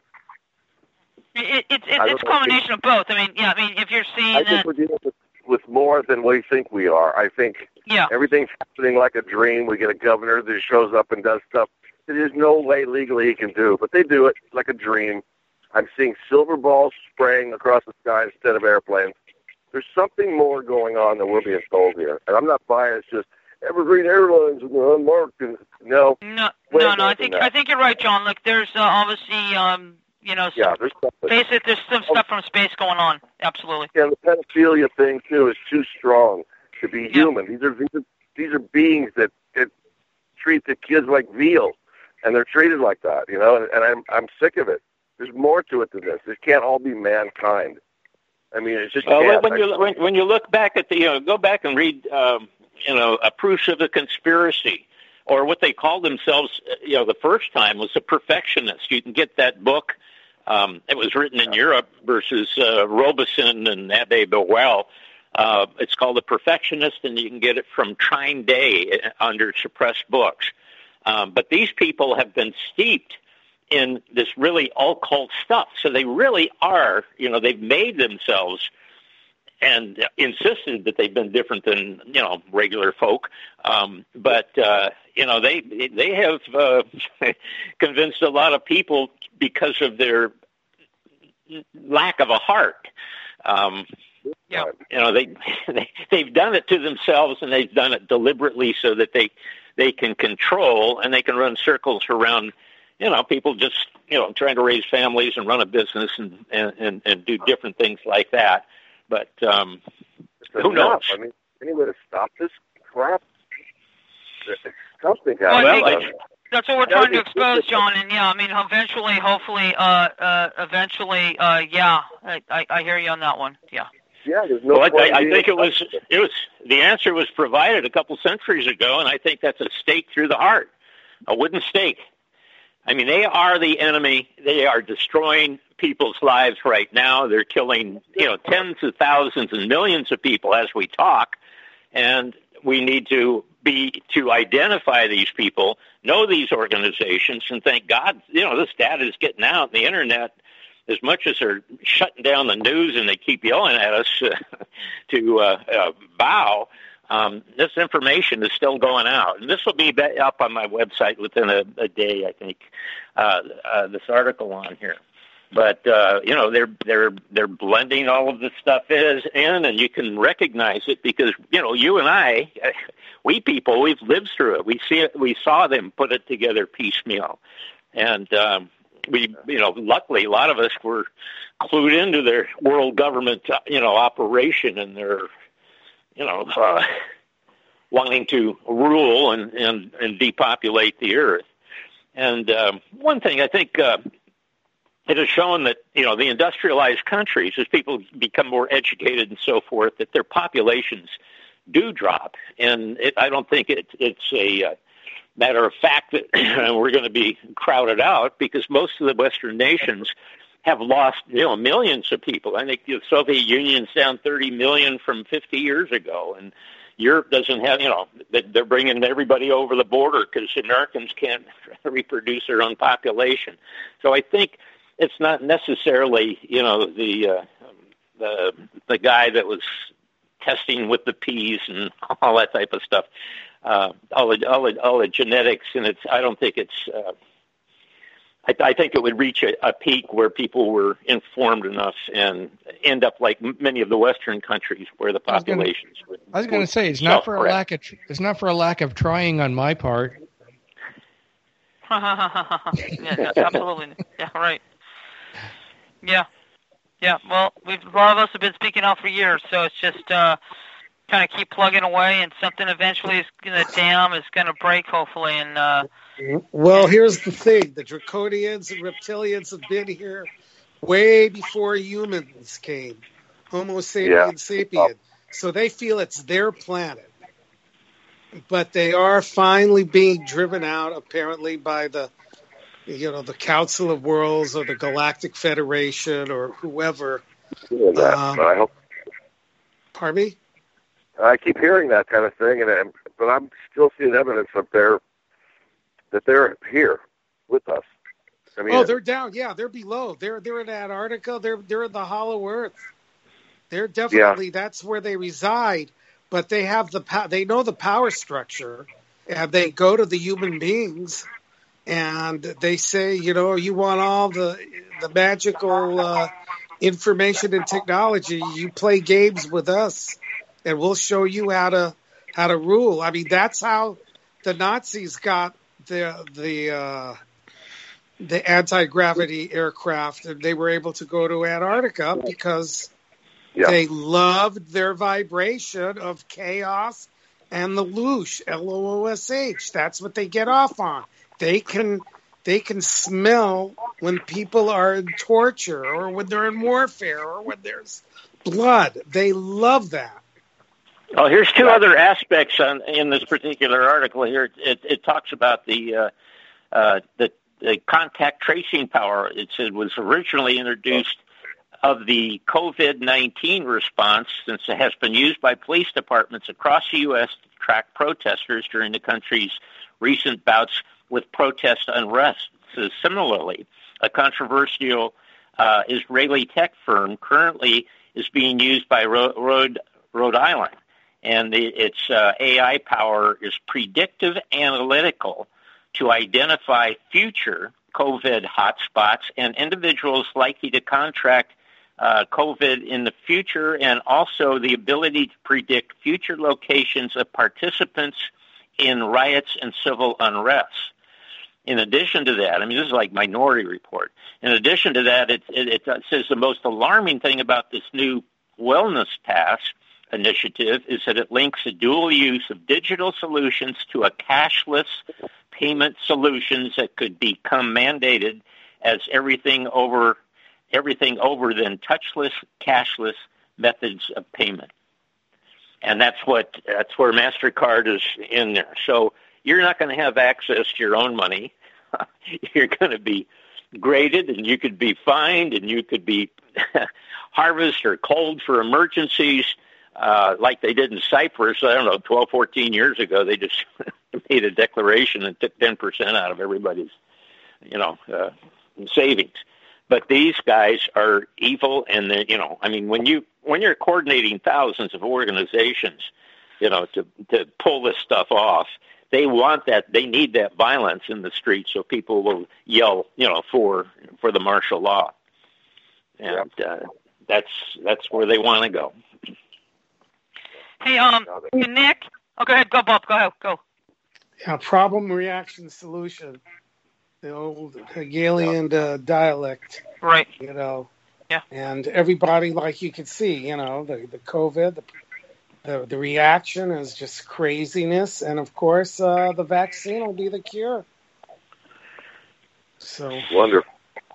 It, it, it, it's a combination of both. I mean, yeah. I mean, if you're seeing, I think uh, we're dealing with, with more than we think we are. I think yeah. everything's happening like a dream. We get a governor that shows up and does stuff that there's no way legally he can do, but they do it like a dream. I'm seeing silver balls spraying across the sky instead of airplanes. There's something more going on than we're being told here. And I'm not biased, just Evergreen Airlines and unmarked. And, no, no, no, no. I think I think you're right, John. Look, there's uh, obviously, um, you know, some, yeah, there's space, there's some stuff from space going on. Absolutely. Yeah, the pedophilia thing too is too strong to be yeah. human. These are these are these are beings that, that treat the kids like veal, and they're treated like that. You know, and, and I'm I'm sick of it. There's more to it than this. It can't all be mankind. I mean, it's just well, can't. when you when, when you look back at the, you know, go back and read, um, you know, a proofs of the conspiracy, or what they called themselves, you know, the first time was the perfectionists. You can get that book. Um, it was written in Europe versus uh, Robeson and Abbe Bowell. Uh, it's called The Perfectionist, and you can get it from Trine Day under suppressed books. Um, but these people have been steeped in this really occult stuff. So they really are, you know, they've made themselves and insisted that they've been different than, you know, regular folk. Um, but, uh, you know, they they have uh, convinced a lot of people because of their lack of a heart. Um, yeah. You know, they, they, they've done it to themselves, and they've done it deliberately so that they, they can control and they can run circles around, you know, people just, you know, trying to raise families and run a business and, and, and, and do different things like that. But um, who knows? I mean, any way to stop this crap? Something well, I well, think that's what we're trying to expose, John. And yeah, I mean, eventually, hopefully, uh, uh, eventually, uh, yeah, I, I, I hear you on that one. Yeah. Yeah, there's no. Well, I, I think it was it was the answer was provided a couple centuries ago, and I think that's a stake through the heart, a wooden stake. I mean, they are the enemy. They are destroying people's lives right now. They're killing, you know, tens of thousands and millions of people as we talk, and we need to be to identify these people, know these organizations, and thank God, you know, this data is getting out on the internet. As much as they're shutting down the news and they keep yelling at us uh, to uh, uh, bow, um, this information is still going out. And this will be up on my website within a, a day, I think, uh, uh, this article on here. But, uh, you know, they're they're they're blending all of this stuff is in, and you can recognize it because, you know, you and I, we people, we've lived through it. We see it. We saw them put it together piecemeal. And, um, we, you know, luckily a lot of us were clued into their world government, you know, operation and their, you know, uh, wanting to rule and, and, and depopulate the earth. And um, one thing I think uh, it has shown that, you know, the industrialized countries, as people become more educated and so forth, that their populations do drop. And it, I don't think it, it's a uh, matter of fact that we're going to be crowded out because most of the Western nations have lost, you know, millions of people. I think the Soviet Union's down thirty million from fifty years ago, and Europe doesn't have, you know, they're bringing everybody over the border because Americans can't reproduce their own population. So I think it's not necessarily, you know, the uh, the the guy that was testing with the peas and all that type of stuff. Uh, all the, all the, all the genetics, and it's, I don't think it's, uh, I, I think it would reach a, a peak where people were informed enough and end up like many of the Western countries where the populations would. I was going to say, it's not for a lack of, it's not for a lack of trying on my part. yeah, absolutely. Yeah, right. Yeah. Yeah. Well, we've, a lot of us have been speaking out for years, so it's just, uh, kind of keep plugging away, and something eventually is going to dam is going to break, hopefully. And uh, well, here's the thing: the Draconians and reptilians have been here way before humans came, Homo sapien yeah. sapien. So they feel it's their planet, but they are finally being driven out, apparently, by the, you know, the Council of Worlds or the Galactic Federation or whoever. Yeah, that, um, but I hope. Pardon me? I keep hearing that kind of thing, and, and but I'm still seeing evidence of their that they're here with us. I mean, oh, they're down. Yeah, they're below. They're they're in Antarctica. They're they're in the Hollow Earth. They're definitely yeah. that's where they reside. But they have the they know the power structure, and they go to the human beings, and they say, you know, you want all the the magical uh, information and technology. You play games with us. And we'll show you how to how to rule. I mean, that's how the Nazis got the the uh, the anti-gravity aircraft, and they were able to go to Antarctica because yeah. they loved their vibration of chaos and the loosh, L O O S H. That's what they get off on. They can they can smell when people are in torture or when they're in warfare or when there's blood. They love that. Oh, here's two other aspects on, in this particular article here. It, it talks about the, uh, uh, the the contact tracing power. It said was originally introduced of the COVID nineteen response, since it has been used by police departments across the U S to track protesters during the country's recent bouts with protest unrest. So similarly, a controversial uh, Israeli tech firm currently is being used by Rhode, Rhode, Rhode Island. And the, its uh, A I power is predictive analytical to identify future COVID hotspots and individuals likely to contract uh, COVID in the future, and also the ability to predict future locations of participants in riots and civil unrest. In addition to that, I mean, this is like Minority Report. In addition to that, it, it, it says the most alarming thing about this new Wellness Pass initiative is that it links the dual use of digital solutions to a cashless payment solutions that could become mandated as everything over everything over than touchless, cashless methods of payment. And that's what that's where MasterCard is in there. So you're not going to have access to your own money. You're going to be graded, and you could be fined, and you could be harvested or culled for emergencies, uh, like they did in Cyprus, I don't know, twelve, fourteen years ago. They just made a declaration and took ten percent out of everybody's, you know, uh, savings. But these guys are evil, and they, you know, I mean, when you when you're coordinating thousands of organizations, you know, to to pull this stuff off, they want that. They need that violence in the streets, so people will yell, you know, for for the martial law, and uh, that's that's where they want to go. Hey, um, Nick. Oh, go ahead. Go, Bob. Go ahead. Go. Yeah, problem, reaction, solution. The old Hegelian uh, dialect. Right. You know. Yeah. And everybody, like you can see, you know, the, the COVID, the, the the reaction is just craziness. And, of course, uh, the vaccine will be the cure. So. Wonderful.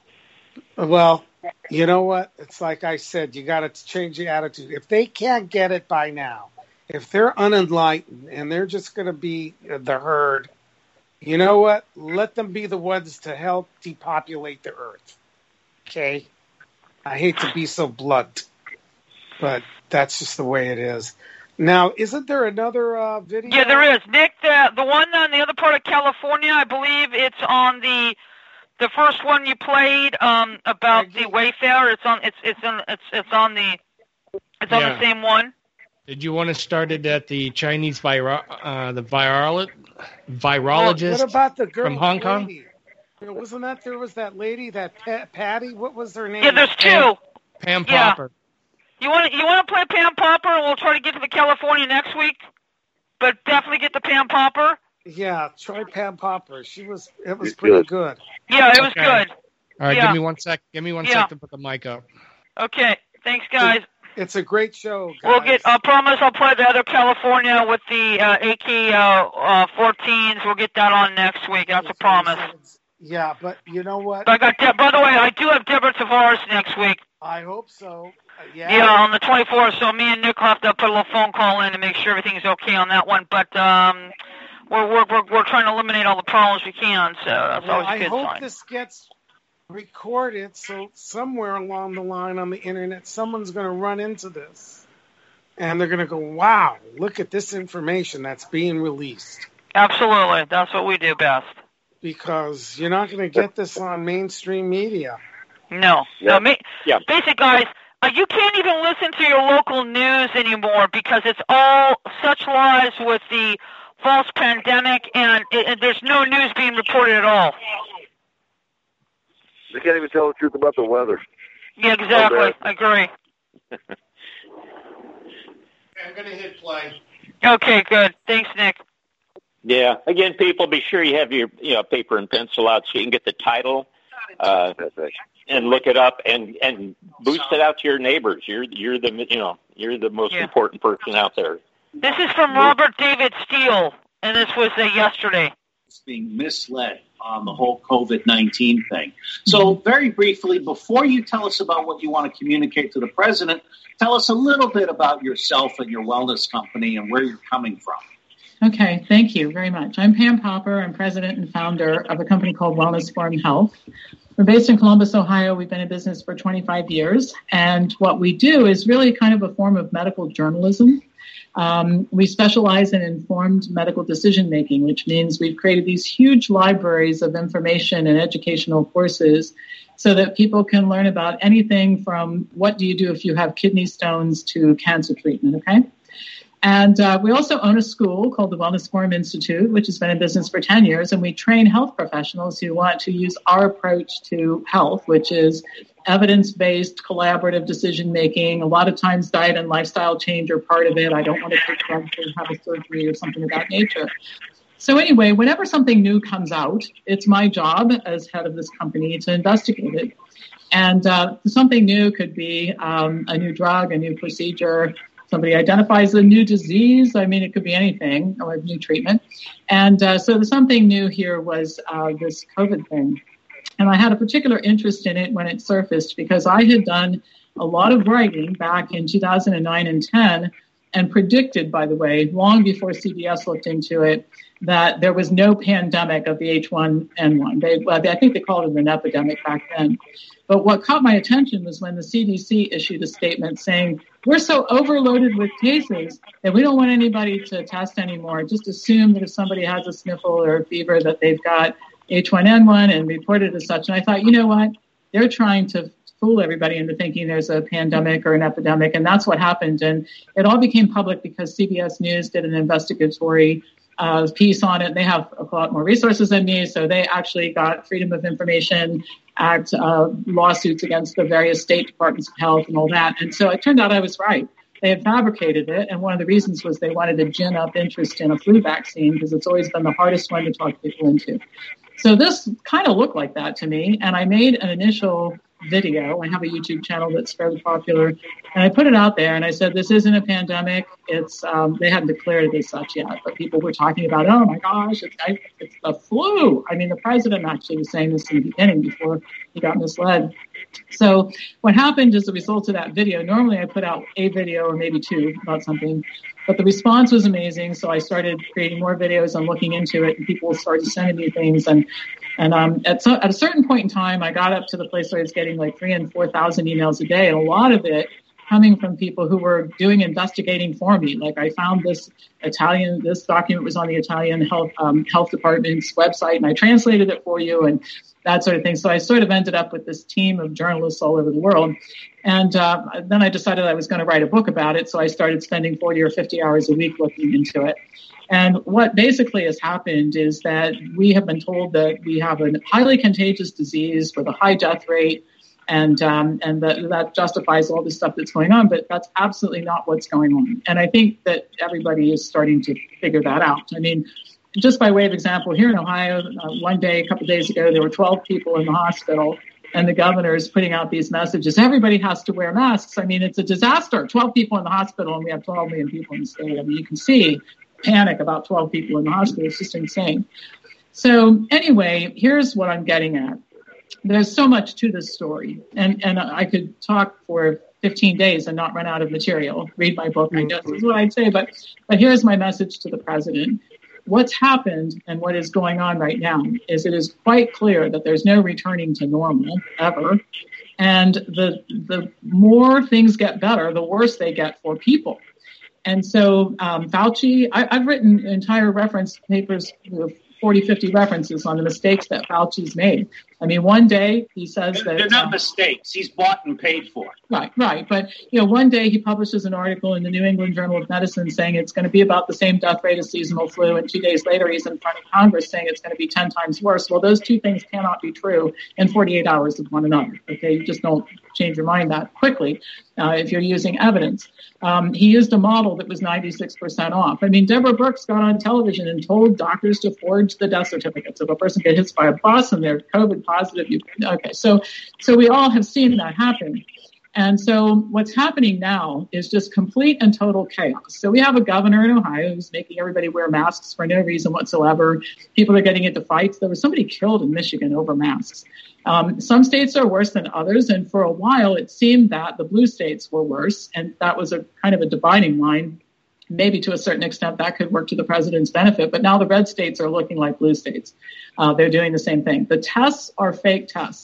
Well, you know what? It's like I said, you got to change the attitude. If they can't get it by now, if they're unenlightened and they're just going to be the herd, you know what? Let them be the ones to help depopulate the earth. Okay? I hate to be so blunt, but that's just the way it is. Now, isn't there another uh, video? Yeah, there is. Nick, the, the one on the other part of California, I believe it's on the the first one you played um, about the Wayfarer. It's on. It's it's on. It's it's on the. It's on Yeah. the same one. Did you want to start it at the Chinese viro- uh, the virolo- virologist What about the girl from Hong Kong? lady? You know, wasn't that there was that lady, that pa- Patty? What was her name? Yeah, there's two. Pam Yeah. Popper. You want to you want to play Pam Popper, and we'll try to get to the California next week. But definitely get the Pam Popper. Yeah, try Pam Popper. She was. It was She's pretty good. good. Yeah, it was Okay. good. All right, Yeah. give me one sec. Give me one Yeah. sec to put the mic up. Okay, thanks, guys. It's a great show, guys. We'll get. I promise I'll play the other California with the uh, A K fourteens. We'll get that on next week. That's a promise. Yeah, but you know what? But I got. De- by the way, I do have Deborah Tavares next week. I hope so. Uh, yeah. Yeah, on the twenty-fourth. So me and Nick will have to put a little phone call in to make sure everything's okay on that one. But um, we're we're we're, we're trying to eliminate all the problems we can. So that's Well, always a I good hope sign. this gets recorded, so somewhere along the line on the internet, someone's going to run into this, and they're going to go, "Wow, look at this information that's being released." Absolutely, that's what we do best. Because you're not going to get this on mainstream media. No, Yeah. no. Ma- Yeah. Basic guys, uh, you can't even listen to your local news anymore because it's all such lies with the false pandemic, and, it, and there's no news being reported at all. They can't even tell the truth about the weather. Yeah, exactly. I agree. I'm going to hit play. Okay, good. Thanks, Nick. Yeah. Again, people, be sure you have your you know paper and pencil out so you can get the title uh, and look it up and, and boost it out to your neighbors. You're you're the you know you're the most Yeah. important person out there. This is from Robert David Steele, and this was uh, yesterday. It's being misled on the whole COVID nineteen thing. So very briefly, before you tell us about what you want to communicate to the president, tell us a little bit about yourself and your wellness company and where you're coming from. Okay, thank you very much. I'm Pam Popper. I'm president and founder of a company called Wellness Forum Health. We're based in Columbus, Ohio. We've been in business for twenty-five years. And what we do is really kind of a form of medical journalism. Um, we specialize in informed medical decision making, which means we've created these huge libraries of information and educational courses so that people can learn about anything from what do you do if you have kidney stones to cancer treatment, okay? And uh, we also own a school called the Wellness Forum Institute, which has been in business for ten years, and we train health professionals who want to use our approach to health, which is evidence-based, collaborative decision-making. A lot of times diet and lifestyle change are part of it. I don't want to take drugs or have a surgery or something of that nature. So anyway, whenever something new comes out, it's my job as head of this company to investigate it. And uh, something new could be um, a new drug, a new procedure. Somebody identifies a new disease. I mean, it could be anything, or a new treatment. And uh, so the something new here was uh, this COVID thing. And I had a particular interest in it when it surfaced because I had done a lot of writing back in two thousand nine and ten and predicted, by the way, long before C B S looked into it, that there was no pandemic of the H one N one. They, well, they, I think they called it an epidemic back then. But what caught my attention was when the C D C issued a statement saying, we're so overloaded with cases that we don't want anybody to test anymore. Just assume that if somebody has a sniffle or a fever that they've got H one N one and report it as such. And I thought, you know what? They're trying to fool everybody into thinking there's a pandemic or an epidemic. And that's what happened. And it all became public because C B S News did an investigatory uh, piece on it. They have a lot more resources than me. So they actually got Freedom of Information Act uh, lawsuits against the various state departments of health and all that. And so it turned out I was right. They had fabricated it. And one of the reasons was they wanted to gin up interest in a flu vaccine because it's always been the hardest one to talk people into. So this kind of looked like that to me. And I made an initial video. I have a YouTube channel that's fairly popular. And I put it out there and I said, this isn't a pandemic. It's, um, they hadn't declared it as such yet, but people were talking about, oh my gosh, it's, I, it's the flu. I mean, the president actually was saying this in the beginning before he got misled. So what happened as a result of that video, normally I put out a video or maybe two about something, but the response was amazing. So I started creating more videos and looking into it, and people started sending me things. And and um, at, so, at a certain point in time, I got up to the place where I was getting like three and four thousand emails a day, and a lot of it coming from people who were doing investigating for me. Like I found this Italian, this document was on the Italian health um, health department's website, and I translated it for you, and that sort of thing. So I sort of ended up with this team of journalists all over the world. And uh, then I decided I was going to write a book about it. So I started spending forty or fifty hours a week looking into it. And what basically has happened is that we have been told that we have a highly contagious disease with a high death rate, and um, and that, that justifies all the stuff that's going on. But that's absolutely not what's going on. And I think that everybody is starting to figure that out. I mean, just by way of example, here in Ohio, uh, one day, a couple of days ago, there were twelve people in the hospital, and the governor is putting out these messages. Everybody has to wear masks. I mean, it's a disaster. twelve people in the hospital, and we have twelve million people in the state. I mean, you can see panic about twelve people in the hospital. It's just insane. So anyway, here's what I'm getting at. There's so much to this story, and, and I could talk for fifteen days and not run out of material. Read my book, I guess is what I'd say. But, but here's my message to the president. What's happened and what is going on right now is it is quite clear that there's no returning to normal ever. And the the more things get better, the worse they get for people. And so um, Fauci, I, I've written entire reference papers, forty, fifty references on the mistakes that Fauci's made. I mean, one day he says they're, that... They're not um, mistakes. He's bought and paid for. Right, right. But, you know, one day he publishes an article in the New England Journal of Medicine saying it's going to be about the same death rate as seasonal flu. And two days later, he's in front of Congress saying it's going to be ten times worse. Well, those two things cannot be true in forty-eight hours of one another. Okay, you just don't change your mind that quickly uh, if you're using evidence. Um, he used a model that was ninety-six percent off. I mean, Deborah Birx got on television and told doctors to forge the death certificates. If a person gets hit by a bus and they're COVID positive, you okay. So, so we all have seen that happen. And so what's happening now is just complete and total chaos. So we have a governor in Ohio who's making everybody wear masks for no reason whatsoever. People are getting into fights. There was somebody killed in Michigan over masks. Um, some states are worse than others. And for a while, it seemed that the blue states were worse. And that was a kind of a dividing line. Maybe to a certain extent that could work to the president's benefit. But now the red states are looking like blue states. Uh, they're doing the same thing. The tests are fake tests.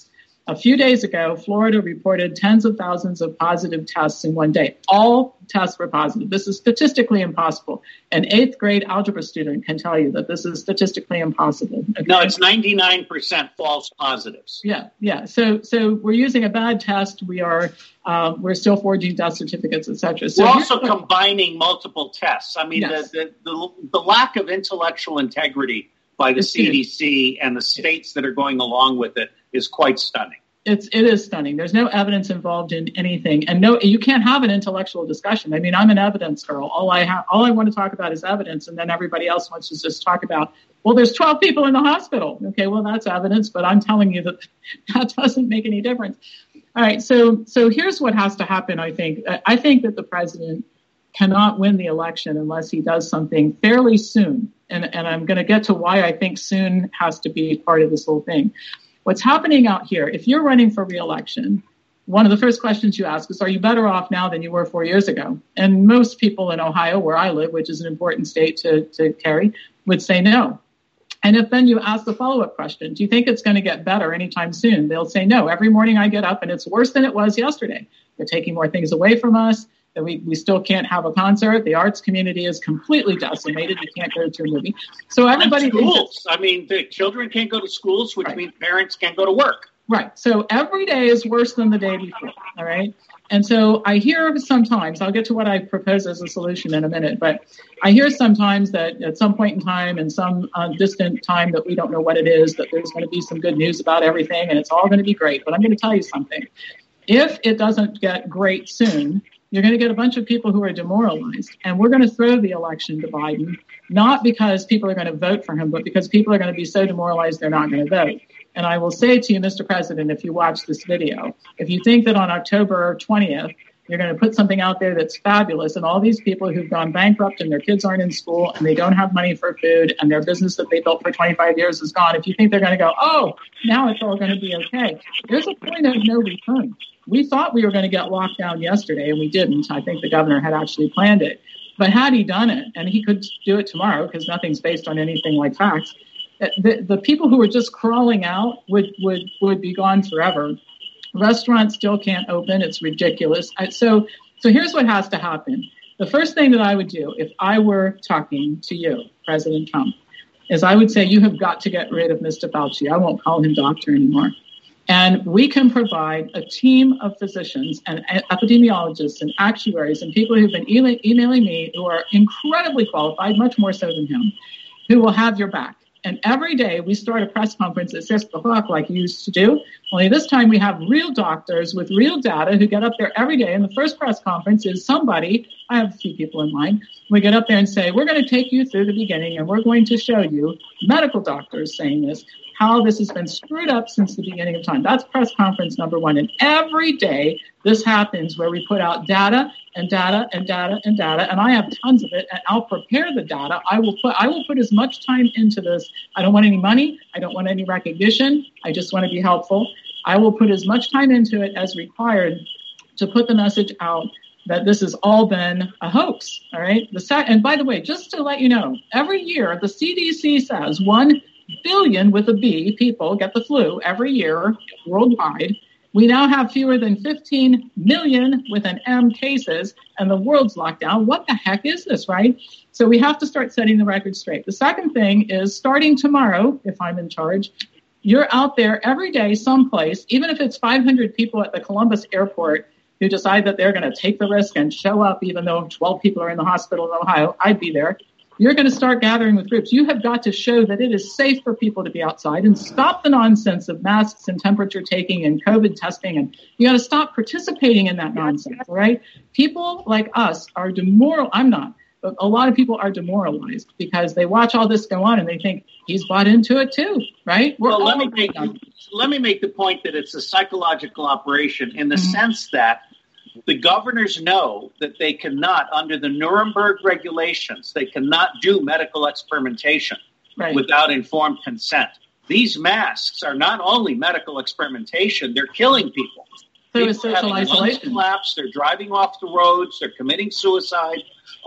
A few days ago, Florida reported tens of thousands of positive tests in one day. All tests were positive. This is statistically impossible. An eighth grade algebra student can tell you that this is statistically impossible. Okay? No, it's ninety-nine percent false positives. Yeah, yeah. So, so we're using a bad test. We are, uh, we're still forging death certificates, et cetera. So we're also combining multiple tests. I mean, Yes. the, the, the the lack of intellectual integrity by the It's C D C and the states that are going along with it is quite stunning. It's it is stunning. There's no evidence involved in anything, and no, you can't have an intellectual discussion. I mean, I'm an evidence girl. All I have, all I want to talk about is evidence, and then everybody else wants to just talk about, well, there's twelve people in the hospital. Okay, well, that's evidence, but I'm telling you that that doesn't make any difference. All right, so so here's what has to happen. I think I think that the president cannot win the election unless he does something fairly soon, and and I'm going to get to why I think soon has to be part of this whole thing. What's happening out here, if you're running for re-election, one of the first questions you ask is, are you better off now than you were four years ago? And most people in Ohio, where I live, which is an important state to, to carry, would say no. And if then you ask the follow-up question, do you think it's going to get better anytime soon? They'll say no. Every morning I get up and it's worse than it was yesterday. They're taking more things away from us. That we, we still can't have a concert. The arts community is completely decimated. You can't go to a movie. So everybody... Schools. I mean, the children can't go to schools, which right. means parents can't go to work. Right. So every day is worse than the day before. All right. And so I hear sometimes, I'll get to what I propose as a solution in a minute, but I hear sometimes that at some point in time, in some uh, distant time that we don't know what it is, that there's going to be some good news about everything and it's all going to be great. But I'm going to tell you something. If it doesn't get great soon, you're going to get a bunch of people who are demoralized, and we're going to throw the election to Biden, not because people are going to vote for him, but because people are going to be so demoralized they're not going to vote. And I will say to you, Mister President, if you watch this video, if you think that on October twentieth, you're going to put something out there that's fabulous, and all these people who've gone bankrupt and their kids aren't in school and they don't have money for food and their business that they built for twenty-five years is gone, if you think they're going to go, oh, now it's all going to be okay, there's a point of no return. We thought we were going to get locked down yesterday, and we didn't. I think the governor had actually planned it. But had he done it, and he could do it tomorrow because nothing's based on anything like facts, the, the people who were just crawling out would, would, would be gone forever. Restaurants still can't open. It's ridiculous. I, so, so here's what has to happen. The first thing that I would do if I were talking to you, President Trump, is I would say you have got to get rid of Mister Fauci. I won't call him doctor anymore. And we can provide a team of physicians and epidemiologists and actuaries and people who've been e- emailing me who are incredibly qualified, much more so than him, who will have your back. And every day we start a press conference at six o'clock like you used to do. Only this time we have real doctors with real data who get up there every day. And the first press conference is somebody, I have a few people in mind, we get up there and say, we're going to take you through the beginning and we're going to show you medical doctors saying this, how this has been screwed up since the beginning of time. That's press conference number one. And every day this happens where we put out data and data and data and data, and I have tons of it, and I'll prepare the data. I will put I will put as much time into this. I don't want any money. I don't want any recognition. I just want to be helpful. I will put as much time into it as required to put the message out that this has all been a hoax. All right. The sec- and by the way, just to let you know, every year the C D C says one billion with a B people get the flu every year worldwide. We now have fewer than fifteen million with an M cases, and the world's locked down. What the heck is this, right? So we have to start setting the record straight. The second thing is starting tomorrow, if I'm in charge, you're out there every day someplace, even if it's five hundred people at the Columbus airport who decide that they're going to take the risk and show up even though twelve people are in the hospital in Ohio, I'd be there. You're going to start gathering with groups. You have got to show that it is safe for people to be outside and stop the nonsense of masks and temperature taking and COVID testing. And you got to stop participating in that nonsense, all right? People like us are demoral. I'm not, but a lot of people are demoralized because they watch all this go on and they think he's bought into it too, right? We're well, let me make let me make the point that it's a psychological operation in the mm-hmm. sense that the governors know that they cannot, under the Nuremberg regulations, they cannot do medical experimentation right. without informed consent. These masks are not only medical experimentation, they're killing people. There People is social having isolation. Collapse, they're driving off the roads, they're committing suicide.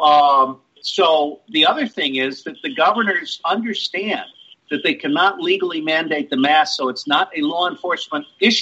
Um, so the other thing is that the governors understand that they cannot legally mandate the mask, so it's not a law enforcement issue.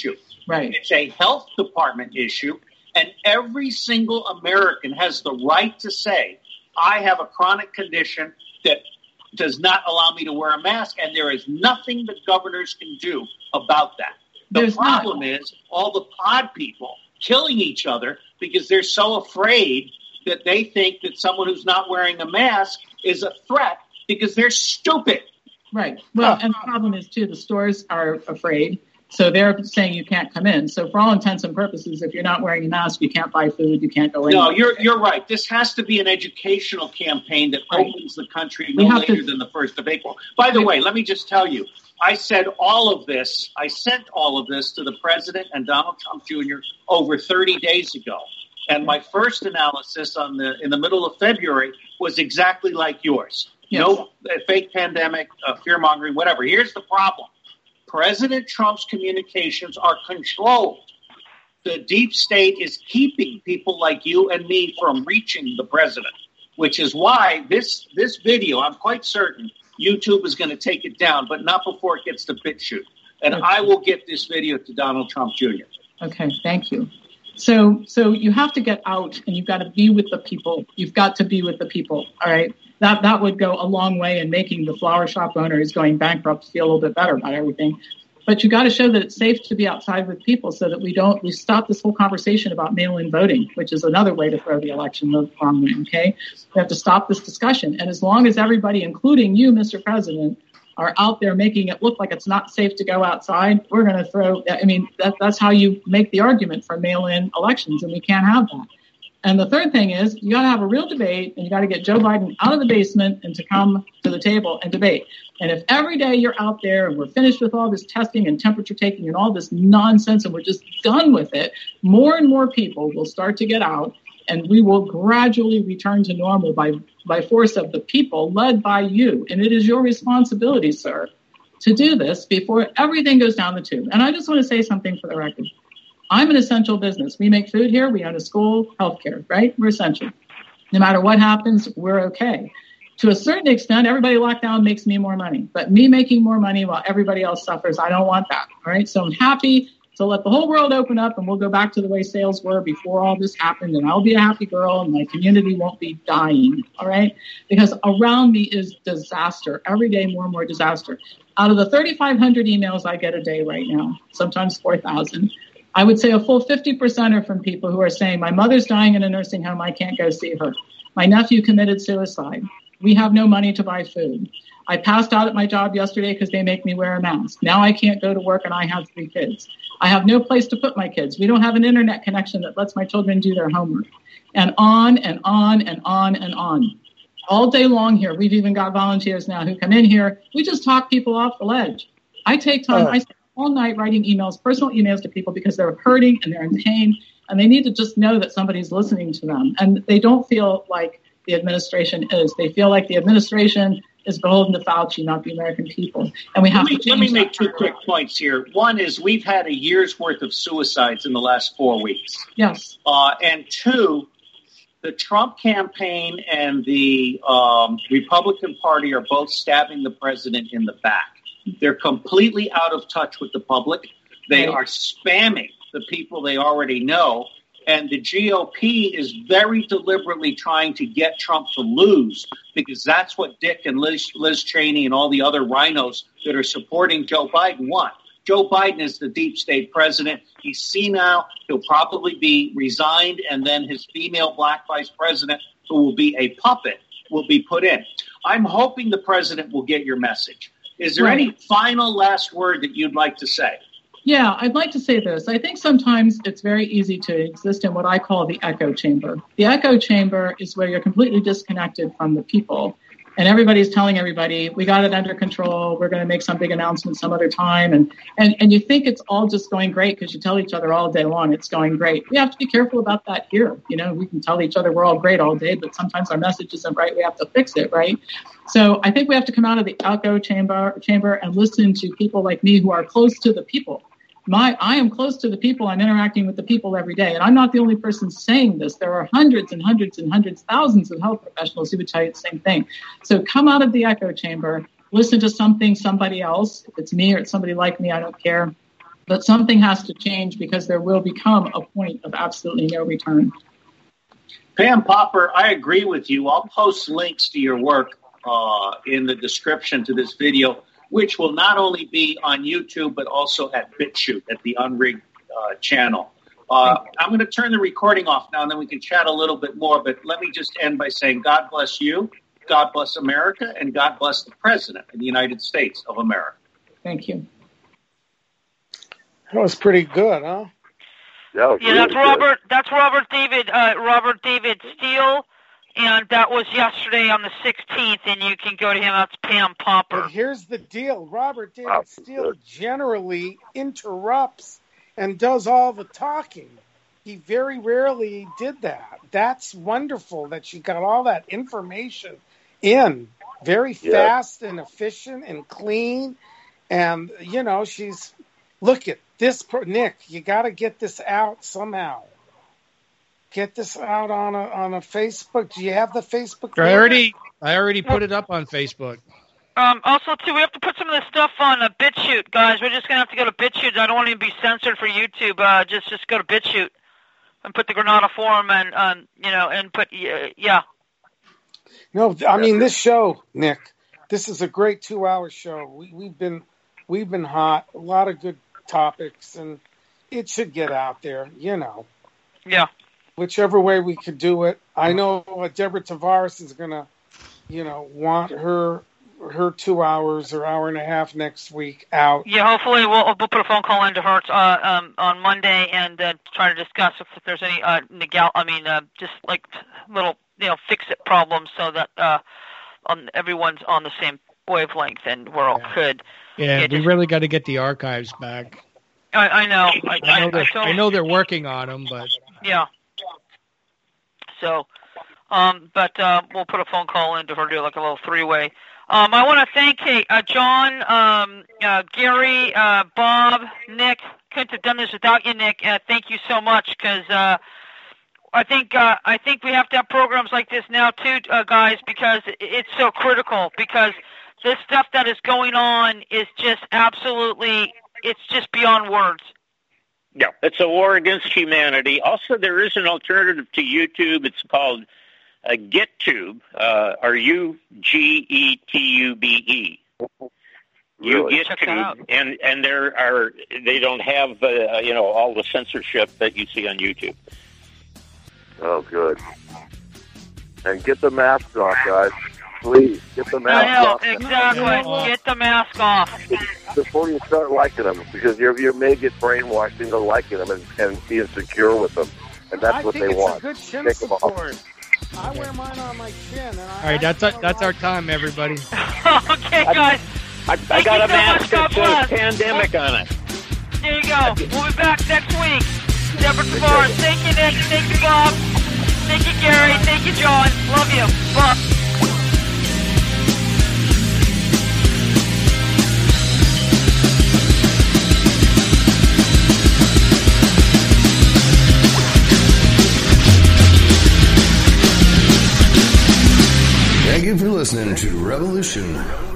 Right. It's a health department issue, and every single American has the right to say, I have a chronic condition that does not allow me to wear a mask, and there is nothing the governors can do about that. The There's problem not. is all the pod people killing each other because they're so afraid that they think that someone who's not wearing a mask is a threat because they're stupid. Right. Well, and the problem is, too, the stores are afraid. So they're saying you can't come in. So for all intents and purposes, if you're not wearing a mask, you can't buy food, you can't go in. No, you're you're right. This has to be an educational campaign that Right. opens the country We no have later to- than the first of April. By the way, let me just tell you, I said all of this, I sent all of this to the president and Donald Trump Junior over thirty days ago. And my first analysis on the in the middle of February was exactly like yours. Yes. No uh, fake pandemic, uh, fear-mongering, whatever. Here's the problem. President Trump's communications are controlled. The deep state is keeping people like you and me from reaching the president, which is why this this video, I'm quite certain YouTube is going to take it down, but not before it gets to BitChute. And Okay. I will get this video to Donald Trump Junior Okay, thank you. So, so you have to get out, and you've got to be with the people. You've got to be with the people. All right, that that would go a long way in making the flower shop owner who's going bankrupt feel a little bit better about everything. But you got to show that it's safe to be outside with people, so that we don't we stop this whole conversation about mail-in voting, which is another way to throw the election the wrong way. Okay, we have to stop this discussion. And as long as everybody, including you, Mister President, are out there making it look like it's not safe to go outside, we're going to throw, I mean, that, that's how you make the argument for mail-in elections, and we can't have that. And the third thing is, you got to have a real debate, and you got to get Joe Biden out of the basement and to come to the table and debate. And if every day you're out there and we're finished with all this testing and temperature taking and all this nonsense and we're just done with it, more and more people will start to get out, and we will gradually return to normal by by force of the people led by you. And it is your responsibility, sir, to do this before everything goes down the tube. And I just want to say something for the record. I'm an essential business. We make food here. We own a school, healthcare, right? We're essential. No matter what happens, we're okay. To a certain extent, everybody locked down makes me more money. But me making more money while everybody else suffers, I don't want that. All right. So I'm happy to let the whole world open up, and we'll go back to the way sales were before all this happened, and I'll be a happy girl, and my community won't be dying, all right? Because around me is disaster. Every day, more and more disaster. Out of the thirty-five hundred emails I get a day right now, sometimes four thousand, I would say a full fifty percent are from people who are saying, my mother's dying in a nursing home, I can't go see her. My nephew committed suicide. We have no money to buy food. I passed out at my job yesterday because they make me wear a mask. Now I can't go to work, and I have three kids. I have no place to put my kids. We don't have an internet connection that lets my children do their homework. And on and on and on and on. All day long here, we've even got volunteers now who come in here. We just talk people off the ledge. I take time. Oh. I spend all night writing emails, personal emails to people because they're hurting and they're in pain. And they need to just know that somebody's listening to them. And they don't feel like the administration is. They feel like the administration is beholden to Fauci, not the American people. And we have Let me, to let me change make that. two quick points here. One is we've had a year's worth of suicides in the last four weeks. Yes. Uh, and two, the Trump campaign and the um, Republican Party are both stabbing the president in the back. They're completely out of touch with the public. They Right. are spamming the people they already know. And the G O P is very deliberately trying to get Trump to lose because that's what Dick and Liz, Liz Cheney and all the other rhinos that are supporting Joe Biden want. Joe Biden is the deep state president. He's senile. He'll probably be resigned, and then his female black vice president, who will be a puppet, will be put in. I'm hoping the president will get your message. Is there Right. any final last word that you'd like to say? Yeah, I'd like to say this. I think sometimes it's very easy to exist in what I call the echo chamber. The echo chamber is where you're completely disconnected from the people. And everybody's telling everybody, we got it under control. We're going to make some big announcement some other time. And, and, and you think it's all just going great because you tell each other all day long it's going great. We have to be careful about that here. You know, we can tell each other we're all great all day, but sometimes our message isn't right. We have to fix it, right? So I think we have to come out of the echo chamber, chamber and listen to people like me who are close to the people. My, I am close to the people. I'm interacting with the people every day. And I'm not the only person saying this. There are hundreds and hundreds and hundreds, thousands of health professionals who would tell you the same thing. So come out of the echo chamber, listen to something, somebody else. If it's me or it's somebody like me, I don't care. But something has to change because there will become a point of absolutely no return. Pam Popper, I agree with you. I'll post links to your work uh, in the description to this video, which will not only be on YouTube, but also at BitChute, at the Unrigged uh, channel. Uh, I'm going to turn the recording off now, and then we can chat a little bit more. But let me just end by saying God bless you, God bless America, and God bless the President of the United States of America. Thank you. That was pretty good, huh? That was Yeah, really that's good. Robert. That's Robert David. Uh, Robert David Steele, and that was yesterday on the sixteenth. And you can go to him. That's Pam Popper. But here's the deal: Robert David Wow, Steele good. generally interrupts and does all the talking. He very rarely did that. That's wonderful that she got all that information in very Yeah. fast and efficient and clean. And you know, she's look at this, pro- Nick. You got to get this out somehow. Get this out on a on a Facebook. Do you have the Facebook? I already, I already put it up on Facebook. Um, also, too, we have to put some of this stuff on a BitChute, guys. We're just gonna have to go to BitChute. I don't want to be censored for YouTube. Uh, just just go to BitChute and put the Granada Forum and um, you know, and put uh, yeah. No, I mean this show, Nick. This is a great two-hour show. We, we've been we've been hot. A lot of good topics, and it should get out there. You know. Yeah. Whichever way we could do it. I know uh, Deborah Tavares is gonna, you know, want her her two hours or hour and a half next week out. Yeah, hopefully we'll, we'll put a phone call into her uh, um, on Monday and uh, try to discuss if, if there's any uh, negal. I mean, uh, just like little you know fix it problems so that uh, um, everyone's on the same wavelength and we're all good. Yeah, Yeah, we just- really got to get the archives back. I, I know. I, I know, I, they're, I, totally- I know they're working on them, but Yeah. So, um, but uh, we'll put a phone call into her, do like a little three-way. Um, I want to thank hey, uh, John, um, uh, Gary, uh, Bob, Nick. Couldn't have done this without you, Nick. Uh, thank you so much because uh, I think uh, I think we have to have programs like this now too, uh, guys, because it's so critical. Because this stuff that is going on is just absolutely, it's just beyond words. Yeah, it's a war against humanity. Also, there is an alternative to YouTube. It's called uh, GetTube, uh, or U G E T U B E. You Really? GetTube, and and there are they don't have uh, you know all the censorship that you see on YouTube. Oh, good. And get the masks off, guys. Please, get the masks I know, off. exactly. Get the mask off. Before you start liking them, because you you may get brainwashed into liking them and, and being secure with them, and that's I what think they it's want. a good chin Take them off. support. I wear mine on my chin. And I all right, that's our, that's our time, everybody. Okay, guys. I, I Thank got you a so mask much. that God says bless. pandemic on it. There you go. We'll be back next week. Deborah Tavares. Thank you, Nick. Thank you, Bob. Thank you, Gary. Thank you, John. Love you. Bob. Thank you for listening to Revolution